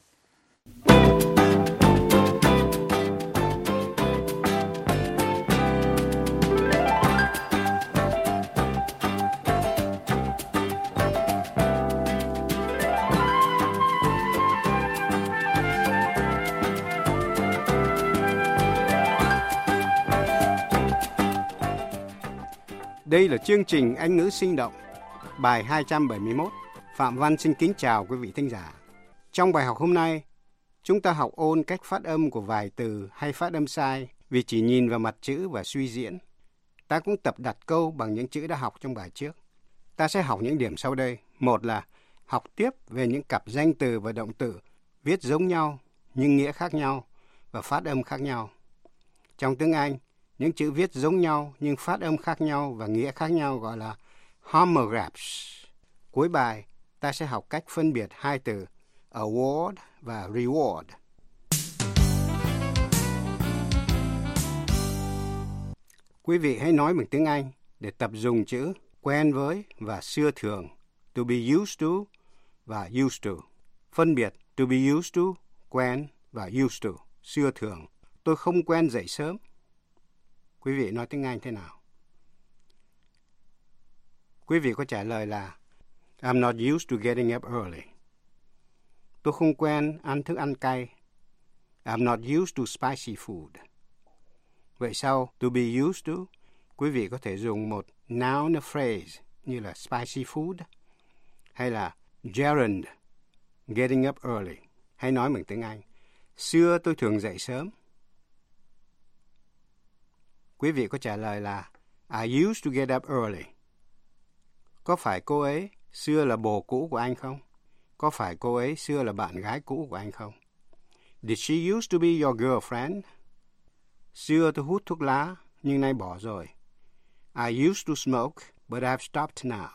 Đây là chương trình Anh ngữ sinh động, bài hai trăm bảy mươi mốt. Phạm Văn xin kính chào quý vị thính giả. Trong bài học hôm nay, chúng ta học ôn cách phát âm của vài từ hay phát âm sai vì chỉ nhìn vào mặt chữ và suy diễn. Ta cũng tập đặt câu bằng những chữ đã học trong bài trước. Ta sẽ học những điểm sau đây. Một là học tiếp về những cặp danh từ và động từ viết giống nhau nhưng nghĩa khác nhau và phát âm khác nhau. Trong tiếng Anh, những chữ viết giống nhau nhưng phát âm khác nhau và nghĩa khác nhau gọi là homographs. Cuối bài, ta sẽ học cách phân biệt hai từ award và reward. Quý vị hãy nói bằng tiếng Anh để tập dùng chữ quen với và xưa thường, to be used to và used to. Phân biệt to be used to, quen, và used to, xưa thường. Tôi không quen dậy sớm. Quý vị nói tiếng Anh thế nào? Quý vị có trả lời là I'm not used to getting up early. Tôi không quen ăn thức ăn cay. I'm not used to spicy food. Vậy sau to be used to, quý vị có thể dùng một noun phrase như là spicy food hay là gerund, getting up early. Hay nói bằng tiếng Anh, xưa tôi thường dậy sớm. Quý vị có trả lời là I used to get up early. Có phải cô ấy xưa là bồ cũ của anh không? Có phải cô ấy xưa là bạn gái cũ của anh không? Did she used to be your girlfriend? Xưa tôi hút thuốc lá, nhưng nay bỏ rồi. I used to smoke, but I've stopped now.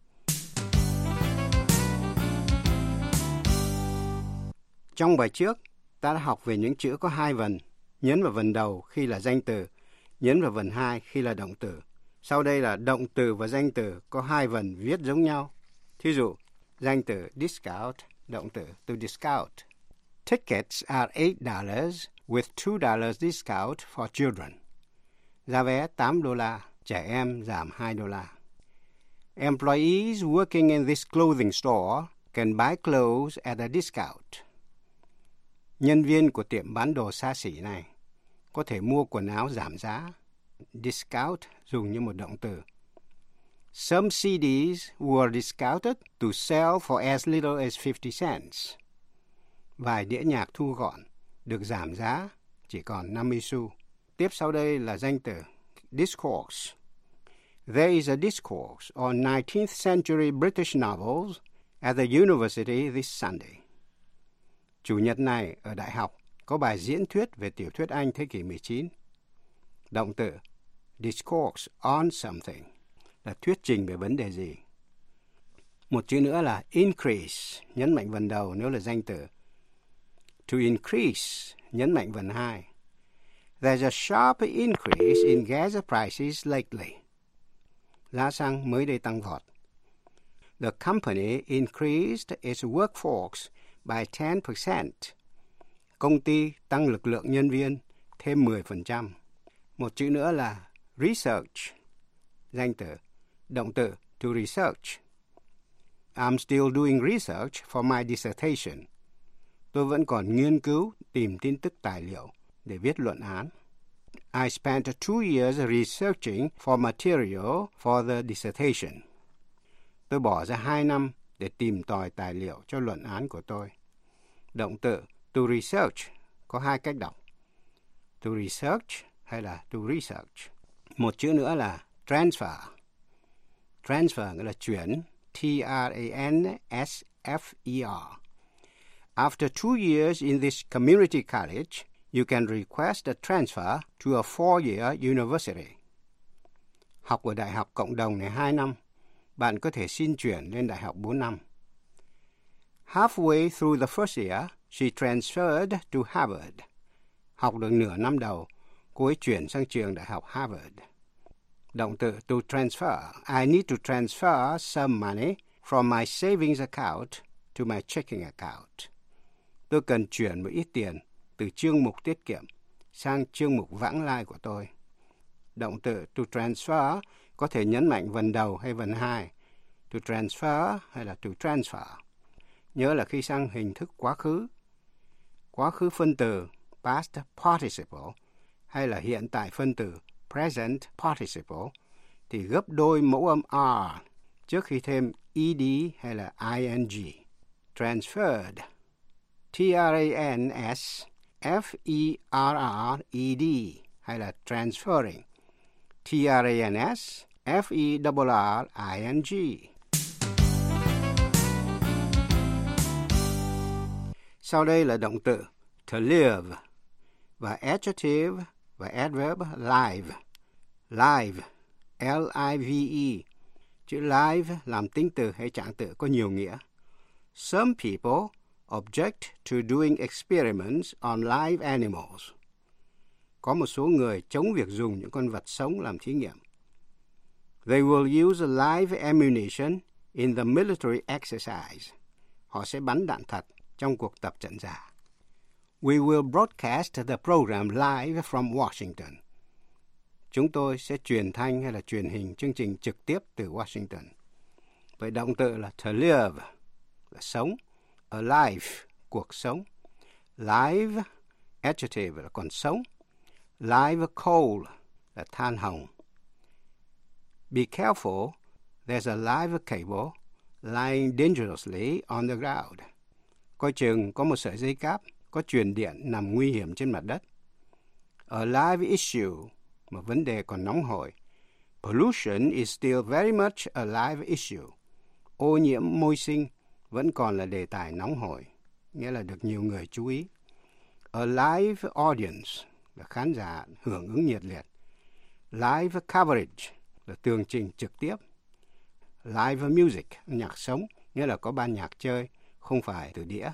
Trong bài trước, ta đã học về những chữ có hai vần, nhấn vào vần đầu khi là danh từ, nhấn vào vần hai khi là động từ. Sau đây là động từ và danh từ có hai vần viết giống nhau. Thí dụ, danh từ discount, động từ to discount. Tickets are eight dollars with two dollars discount for children. Giá vé tám đô la, trẻ em giảm hai đô la. Employees working in this clothing store can buy clothes at a discount. Nhân viên của tiệm bán đồ xa xỉ này có thể mua quần áo giảm giá. Discount dùng như một động từ. Some C Ds were discounted to sell for as little as fifty cents. Vài đĩa nhạc thu gọn được giảm giá chỉ còn năm mươi xu. Tiếp sau đây là danh từ discourse. There is a discourse on nineteenth century British novels at the university this Sunday. Chủ nhật này ở đại học có bài diễn thuyết về tiểu thuyết Anh thế kỷ mười chín. Động từ discourse on something là thuyết trình về vấn đề gì. Một chữ nữa là increase, nhấn mạnh vần đầu nếu là danh từ. To increase, nhấn mạnh vần hai. There's a sharp increase in gas prices lately. Giá xăng mới đây tăng vọt. The company increased its workforce by ten percent. Công ty tăng lực lượng nhân viên thêm mười phần trăm. Một chữ nữa là research, danh từ, động từ to research. I'm still doing research for my dissertation. Tôi vẫn còn nghiên cứu, tìm tin tức tài liệu để viết luận án. I spent two years researching for material for the dissertation. Tôi bỏ ra hai năm để tìm tòi tài liệu cho luận án của tôi. Động từ to research có hai cách đọc. To research hay là to research. Một chữ nữa là transfer. Transfer nghĩa là chuyển. T R A N S F E R. After two years in this community college, you can request a transfer to a four-year university. Học ở đại học cộng đồng này hai năm, bạn có thể xin chuyển lên đại học bốn năm. Halfway through the first year, she transferred to Harvard. Học được nửa năm đầu, cô ấy chuyển sang trường đại học Harvard. Động từ to transfer. I need to transfer some money from my savings account to my checking account. Tôi cần chuyển một ít tiền từ chương mục tiết kiệm sang chương mục vãng lai của tôi. Động từ to transfer có thể nhấn mạnh vần đầu hay vần hai. To transfer hay là to transfer. Nhớ là khi sang hình thức quá khứ, quá khứ phân từ past participle hay là hiện tại phân từ present participle thì gấp đôi mẫu âm R trước khi thêm ed hay là ing. Transferred. T R A N S F E R R E D hay là transferring. T R A N S F E R R I N G. Sau đây là động từ to live và adjective và adverb live. Live, L I V E. Chữ live làm tính từ hay trạng từ có nhiều nghĩa. Some people object to doing experiments on live animals. Có một số người chống việc dùng những con vật sống làm thí nghiệm. They will use live ammunition in the military exercise. Họ sẽ bắn đạn thật trong cuộc tập trận giả. We will broadcast the program live from Washington. Chúng tôi sẽ truyền thanh hay là truyền hình chương trình trực tiếp từ Washington. Vậy động từ là to live là sống, alive cuộc sống, live adjective là còn sống, live coal là than hồng. Be careful, there's a live cable lying dangerously on the ground. Coi chừng có một sợi dây cáp có truyền điện nằm nguy hiểm trên mặt đất. A live issue một vấn đề còn nóng hổi. Pollution is still very much a live issue. Ô nhiễm môi sinh vẫn còn là đề tài nóng hổi, nghĩa là được nhiều người chú ý. A live audience là khán giả hưởng ứng nhiệt liệt. Live coverage là tường trình trực tiếp. Live music, nhạc sống, nghĩa là có ban nhạc chơi, không phải từ đĩa.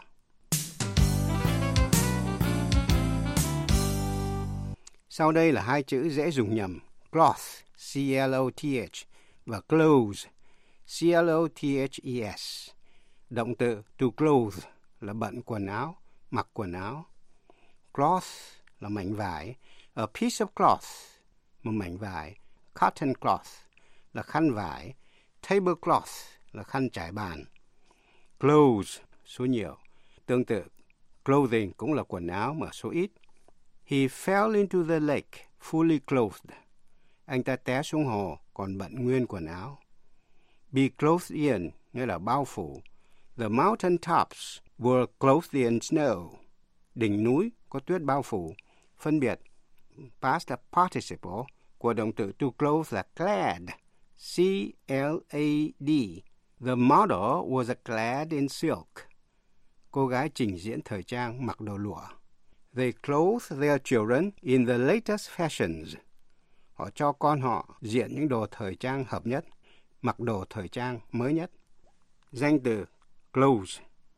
Sau đây là hai chữ dễ dùng nhầm, cloth, C L O T H, và clothes, C L O T H E S. Động từ to clothe là bận quần áo, mặc quần áo. Cloth là mảnh vải, a piece of cloth, một mảnh vải. Cotton cloth là khăn vải. Tablecloth là khăn trải bàn. Clothes, số nhiều. Tương tự, clothing cũng là quần áo mà số ít. He fell into the lake fully clothed. Anh ta té xuống hồ còn bận nguyên quần áo. Be clothed in nghĩa là bao phủ. The mountain tops were clothed in snow. Đỉnh núi có tuyết bao phủ. Phân biệt past participle của động từ to clothe là clad. C L A D. The model was clad in silk. Cô gái trình diễn thời trang mặc đồ lụa. They clothe their children in the latest fashions. Họ cho con họ diện những đồ thời trang hợp nhất, mặc đồ thời trang mới nhất. Danh từ clothes.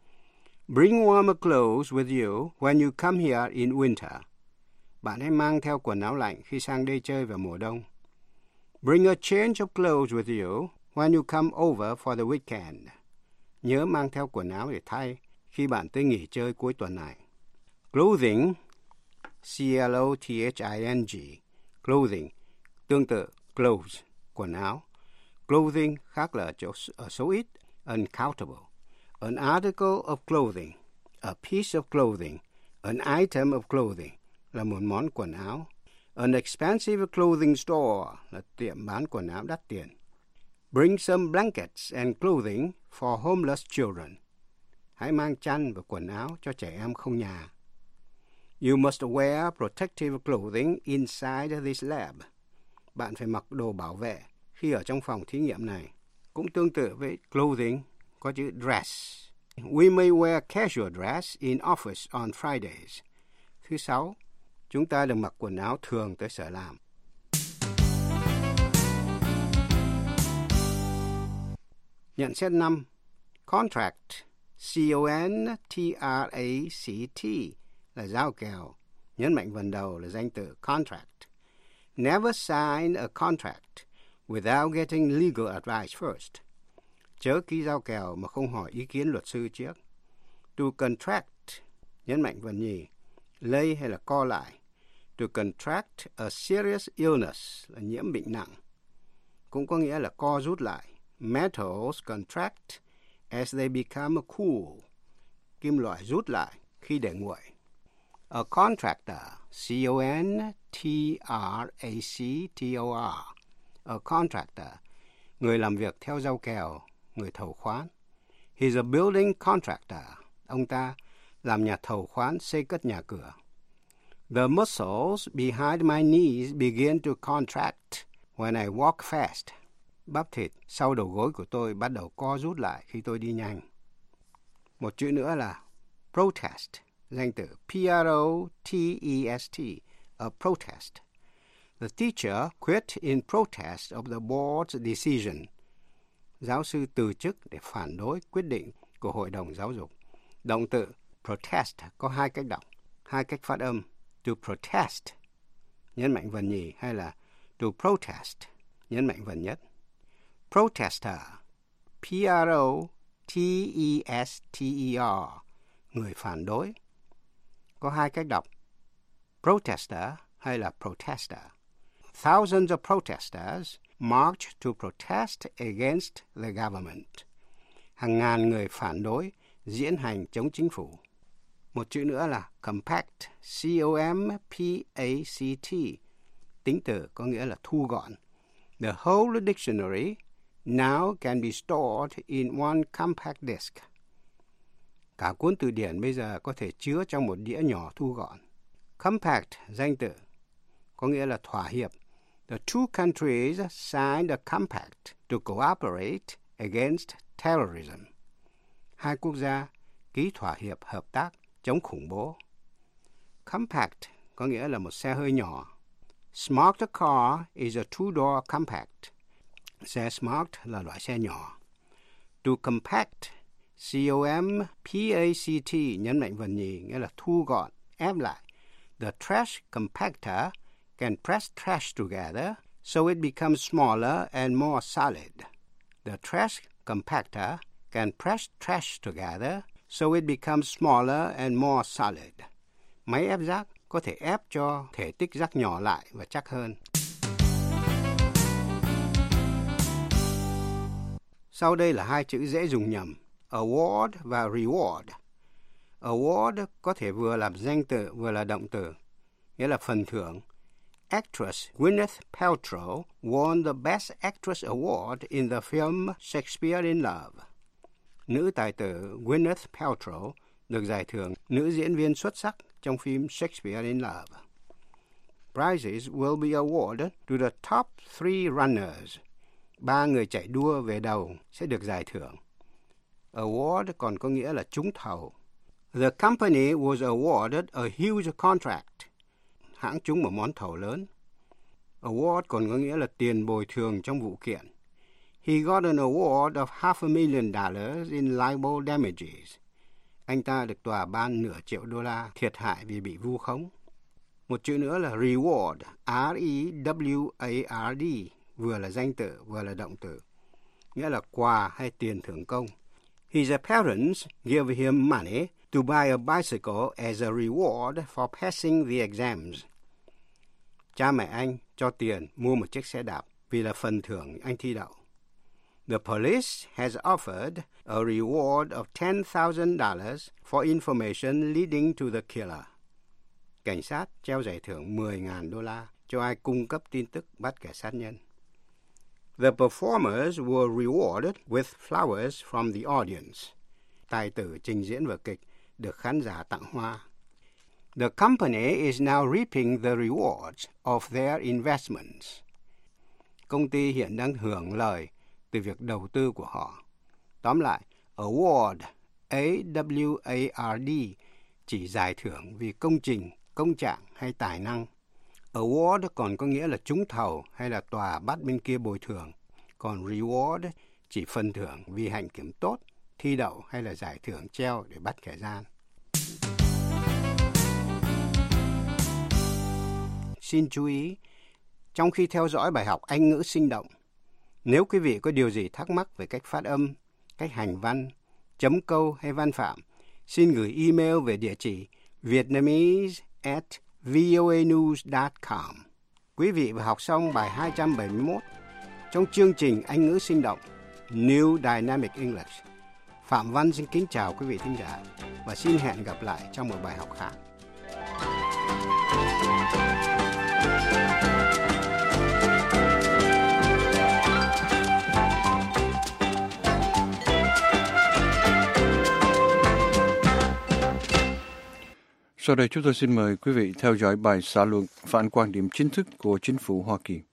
Bring warmer clothes with you when you come here in winter. Bạn hãy mang theo quần áo lạnh khi sang đây chơi vào mùa đông. Bring a change of clothes with you when you come over for the weekend. Nhớ mang theo quần áo để thay khi bạn tới nghỉ chơi cuối tuần này. Clothing, C L O T H I N G, clothing, tương tự clothes, quần áo. Clothing khác là ở, chỗ, ở số ít, uncountable. An article of clothing, a piece of clothing, an item of clothing là một món quần áo. An expensive clothing store là tiệm bán quần áo đắt tiền. Bring some blankets and clothing for homeless children. Hãy mang chăn và quần áo cho trẻ em không nhà. You must wear protective clothing inside this lab. Bạn phải mặc đồ bảo vệ khi ở trong phòng thí nghiệm này. Cũng tương tự với clothing, có chữ dress. We may wear casual dress in office on Fridays. Thứ sáu, chúng ta được mặc quần áo thường tới sở làm. Nhận xét năm. Contract, C O N T R A C T, là giao kèo. Nhấn mạnh phần đầu là danh từ contract. Never sign a contract without getting legal advice first. Chớ ký giao kèo mà không hỏi ý kiến luật sư trước. To contract, nhấn mạnh phần nhì, lây hay là co lại. To contract a serious illness là nhiễm bệnh nặng. Cũng có nghĩa là co rút lại. Metals contract as they become cool. Kim loại rút lại khi để nguội. A contractor, C O N T R A C T O R. A contractor, người làm việc theo giao kèo, người thầu khoán. He's a building contractor. Ông ta làm nhà thầu khoán xây cất nhà cửa. The muscles behind my knees begin to contract when I walk fast. Bắp thịt sau đầu gối của tôi bắt đầu co rút lại khi tôi đi nhanh. Một chữ nữa là protest, danh từ P R O T E S T, a protest. The teacher quit in protest of the board's decision. Giáo sư từ chức để phản đối quyết định của Hội đồng Giáo dục. Động từ protest có hai cách đọc, hai cách phát âm. To protest, nhấn mạnh phần nhì, hay là to protest, nhấn mạnh phần nhất. Protester, P R O T E S T E R, người phản đối. Có hai cách đọc, protester hay là protester. Thousands of protesters marched to protest against the government. Hàng ngàn người phản đối diễn hành chống chính phủ. Một chữ nữa là compact, C O M P A C T, tính từ có nghĩa là thu gọn. The whole dictionary now can be stored in one compact disk. Cả cuốn từ điển bây giờ có thể chứa trong một đĩa nhỏ thu gọn. Compact, danh từ, có nghĩa là thỏa hiệp, the two countries signed a compact to cooperate against terrorism. Hai quốc gia ký thỏa hiệp hợp tác chống khủng bố. Compact có nghĩa là một xe hơi nhỏ. Smart car is a two-door compact. Xe Smart là loại xe nhỏ. To compact, C O M P A C T, nhấn mạnh vần nhì, nghĩa là thu gọn, ép lại. The trash compactor can press trash together so it becomes smaller and more solid. The trash compactor can press trash together so it becomes smaller and more solid. Máy ép rác có thể ép cho thể tích rác nhỏ lại và chắc hơn. Sau đây là hai chữ dễ dùng nhầm, award và reward. Award có thể vừa làm danh từ vừa là động từ, nghĩa là phần thưởng. Actress Gwyneth Paltrow won the Best Actress Award in the film Shakespeare in Love. Nữ tài tử Gwyneth Paltrow được giải thưởng nữ diễn viên xuất sắc trong phim Shakespeare in Love. Prizes will be awarded to the top three runners. Ba người chạy đua về đầu sẽ được giải thưởng. Award còn có nghĩa là trúng thầu. The company was awarded a huge contract. Hãng trúng một món thầu lớn. Award còn có nghĩa là tiền bồi thường trong vụ kiện. He got an award of half a million dollars in libel damages. Anh ta được tòa ban nửa triệu đô la thiệt hại vì bị vu khống. Một chữ nữa là reward, R E W A R D, vừa là danh từ, vừa là động từ, nghĩa là quà hay tiền thưởng công. His parents give him money to buy a bicycle as a reward for passing the exams. Cha mẹ anh cho tiền mua một chiếc xe đạp vì là phần thưởng anh thi đậu. The police has offered a reward of ten thousand dollars for information leading to the killer. Cảnh sát treo giải thưởng mười nghìn đô la cho ai cung cấp tin tức bắt kẻ sát nhân. The performers were rewarded with flowers from the audience. Tài tử trình diễn vở kịch được khán giả tặng hoa. The company is now reaping the rewards of their investments. Công ty hiện đang hưởng lợi từ việc đầu tư của họ. Tóm lại, award, A W A R D, chỉ giải thưởng vì công trình, công trạng hay tài năng. Award còn có nghĩa là trúng thầu hay là tòa bắt bên kia bồi thường. Còn reward chỉ phần thưởng vì hạnh kiểm tốt, thi đậu hay là giải thưởng treo để bắt kẻ gian. Xin chú ý, trong khi theo dõi bài học Anh ngữ sinh động, nếu quý vị có điều gì thắc mắc về cách phát âm, cách hành văn, chấm câu hay văn phạm, xin gửi email về địa chỉ vietnamese at voanews dot com. Quý vị vừa học xong bài hai trăm bảy mươi mốt trong chương trình Anh ngữ sinh động New Dynamic English. Phạm Văn xin kính chào quý vị thính giả và xin hẹn gặp lại trong một bài học khác. Sau đây chúng tôi xin mời quý vị theo dõi bài xã luận phản quan điểm chính thức của chính phủ Hoa Kỳ.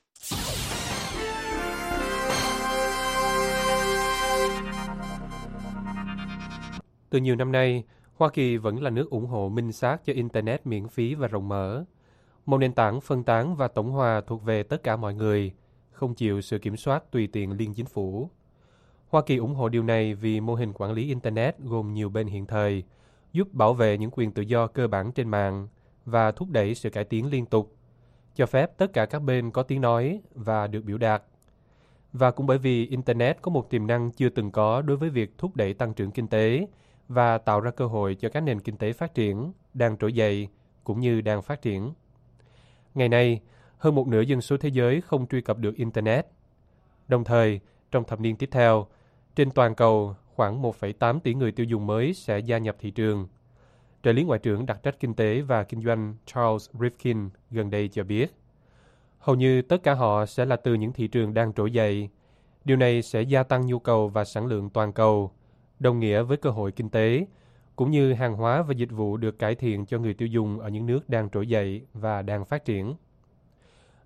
Từ nhiều năm nay, Hoa Kỳ vẫn là nước ủng hộ minh xác cho Internet miễn phí và rộng mở. Một nền tảng phân tán và tổng hòa thuộc về tất cả mọi người, không chịu sự kiểm soát tùy tiện liên chính phủ. Hoa Kỳ ủng hộ điều này vì mô hình quản lý Internet gồm nhiều bên hiện thời, giúp bảo vệ những quyền tự do cơ bản trên mạng và thúc đẩy sự cải tiến liên tục, cho phép tất cả các bên có tiếng nói và được biểu đạt. Và cũng bởi vì Internet có một tiềm năng chưa từng có đối với việc thúc đẩy tăng trưởng kinh tế và tạo ra cơ hội cho các nền kinh tế phát triển, đang trỗi dậy cũng như đang phát triển. Ngày nay, hơn một nửa dân số thế giới không truy cập được Internet. Đồng thời, trong thập niên tiếp theo, trên toàn cầu, khoảng một phẩy tám tỷ người tiêu dùng mới sẽ gia nhập thị trường. Trợ lý Ngoại trưởng đặc trách kinh tế và kinh doanh Charles Rifkin gần đây cho biết, hầu như tất cả họ sẽ là từ những thị trường đang trỗi dậy. Điều này sẽ gia tăng nhu cầu và sản lượng toàn cầu, đồng nghĩa với cơ hội kinh tế, cũng như hàng hóa và dịch vụ được cải thiện cho người tiêu dùng ở những nước đang trỗi dậy và đang phát triển.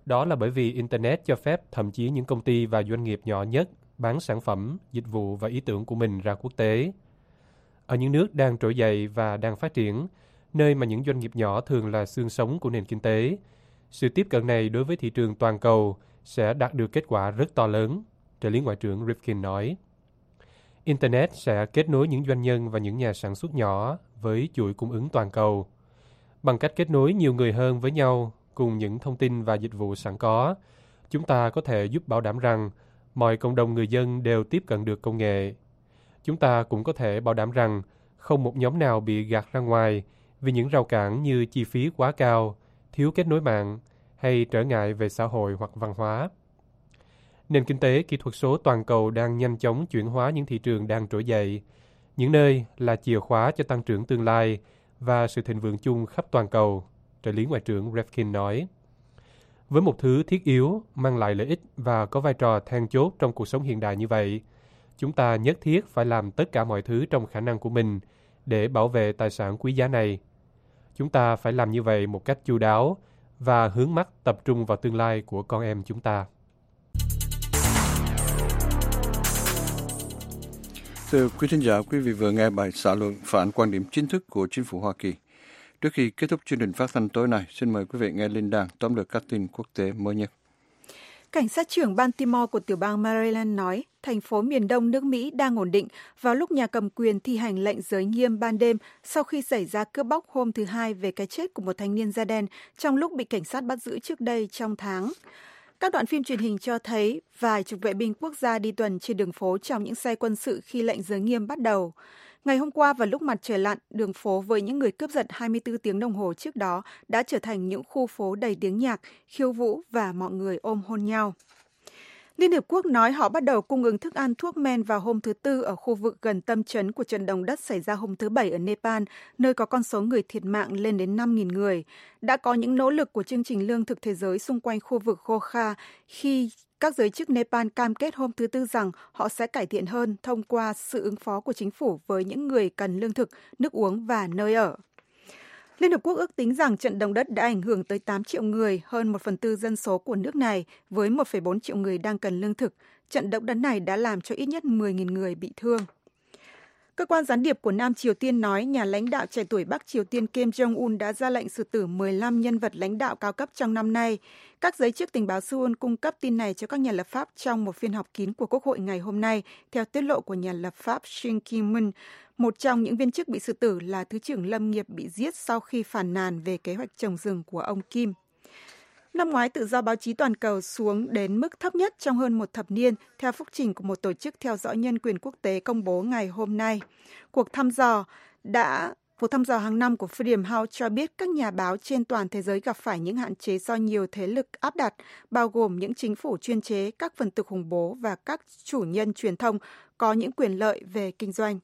Đó là bởi vì Internet cho phép thậm chí những công ty và doanh nghiệp nhỏ nhất bán sản phẩm, dịch vụ và ý tưởng của mình ra quốc tế. Ở những nước đang trỗi dậy và đang phát triển, nơi mà những doanh nghiệp nhỏ thường là xương sống của nền kinh tế, sự tiếp cận này đối với thị trường toàn cầu sẽ đạt được kết quả rất to lớn, trợ lý Ngoại trưởng Rifkin nói. Internet sẽ kết nối những doanh nhân và những nhà sản xuất nhỏ với chuỗi cung ứng toàn cầu. Bằng cách kết nối nhiều người hơn với nhau cùng những thông tin và dịch vụ sẵn có, chúng ta có thể giúp bảo đảm rằng mọi cộng đồng người dân đều tiếp cận được công nghệ. Chúng ta cũng có thể bảo đảm rằng không một nhóm nào bị gạt ra ngoài vì những rào cản như chi phí quá cao, thiếu kết nối mạng hay trở ngại về xã hội hoặc văn hóa. Nền kinh tế kỹ thuật số toàn cầu đang nhanh chóng chuyển hóa những thị trường đang trỗi dậy, những nơi là chìa khóa cho tăng trưởng tương lai và sự thịnh vượng chung khắp toàn cầu, trợ lý Ngoại trưởng Rifkin nói. Với một thứ thiết yếu, mang lại lợi ích và có vai trò then chốt trong cuộc sống hiện đại như vậy, chúng ta nhất thiết phải làm tất cả mọi thứ trong khả năng của mình để bảo vệ tài sản quý giá này. Chúng ta phải làm như vậy một cách chu đáo và hướng mắt tập trung vào tương lai của con em chúng ta. Thưa quý thính giả, quý vị vừa nghe bài xã luận phản quan điểm chính thức của chính phủ Hoa Kỳ. Trước khi kết thúc chương trình phát thanh tối nay, xin mời quý vị nghe Linh Đan tóm lược các tin quốc tế mới nhất. Cảnh sát trưởng Baltimore của tiểu bang Maryland nói thành phố miền đông nước Mỹ đang ổn định vào lúc nhà cầm quyền thi hành lệnh giới nghiêm ban đêm sau khi xảy ra cướp bóc hôm thứ Hai về cái chết của một thanh niên da đen trong lúc bị cảnh sát bắt giữ trước đây trong tháng. Các đoạn phim truyền hình cho thấy vài chục vệ binh quốc gia đi tuần trên đường phố trong những xe quân sự khi lệnh giới nghiêm bắt đầu. Ngày hôm qua vào lúc mặt trời lặn, đường phố với những người cướp giật hai mươi tư tiếng đồng hồ trước đó đã trở thành những khu phố đầy tiếng nhạc, khiêu vũ và mọi người ôm hôn nhau. Liên Hợp Quốc nói họ bắt đầu cung ứng thức ăn thuốc men vào hôm thứ Tư ở khu vực gần tâm chấn của trận động đất xảy ra hôm thứ Bảy ở Nepal, nơi có con số người thiệt mạng lên đến năm nghìn người. Đã có những nỗ lực của chương trình lương thực thế giới xung quanh khu vực Gokha khi các giới chức Nepal cam kết hôm thứ Tư rằng họ sẽ cải thiện hơn thông qua sự ứng phó của chính phủ với những người cần lương thực, nước uống và nơi ở. Liên Hợp Quốc ước tính rằng trận động đất đã ảnh hưởng tới tám triệu người, hơn một phần tư dân số của nước này, với một phẩy bốn triệu người đang cần lương thực. Trận động đất này đã làm cho ít nhất mười nghìn người bị thương. Cơ quan gián điệp của Nam Triều Tiên nói nhà lãnh đạo trẻ tuổi Bắc Triều Tiên Kim Jong-un đã ra lệnh xử tử mười lăm nhân vật lãnh đạo cao cấp trong năm nay. Các giới chức tình báo Seoul cung cấp tin này cho các nhà lập pháp trong một phiên họp kín của Quốc hội ngày hôm nay, theo tiết lộ của nhà lập pháp Shin Ki-moon. Một trong những viên chức bị xử tử là Thứ trưởng Lâm nghiệp bị giết sau khi phàn nàn về kế hoạch trồng rừng của ông Kim. Năm ngoái, tự do báo chí toàn cầu xuống đến mức thấp nhất trong hơn một thập niên, theo phúc trình của một tổ chức theo dõi nhân quyền quốc tế công bố ngày hôm nay. Cuộc thăm dò đã Cuộc thăm dò hàng năm của Freedom House cho biết các nhà báo trên toàn thế giới gặp phải những hạn chế do nhiều thế lực áp đặt, bao gồm những chính phủ chuyên chế, các phần tử khủng bố và các chủ nhân truyền thông có những quyền lợi về kinh doanh.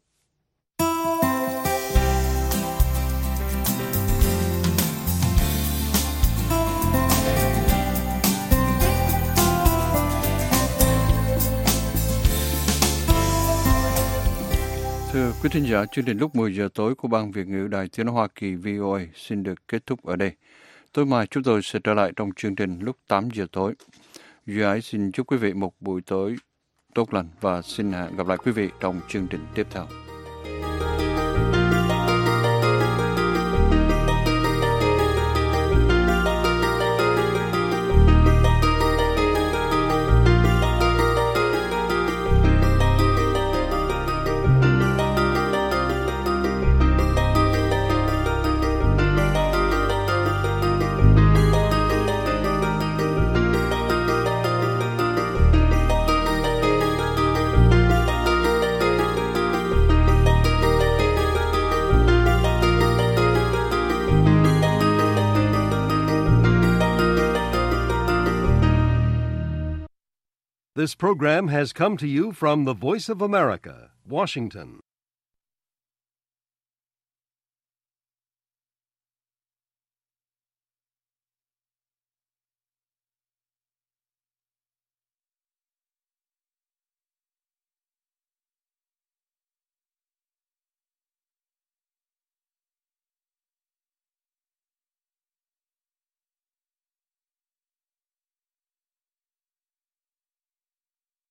Thưa quý thính giả, chương trình lúc mười giờ tối của Ban Việt ngữ Đài Tiếng nói Hoa Kỳ vê o a xin được kết thúc ở đây. Tối mai chúng tôi sẽ trở lại trong chương trình lúc tám giờ tối. Duy Ái xin chúc quý vị một buổi tối tốt lành và xin gặp lại quý vị trong chương trình tiếp theo. This program has come to you from the Voice of America, Washington.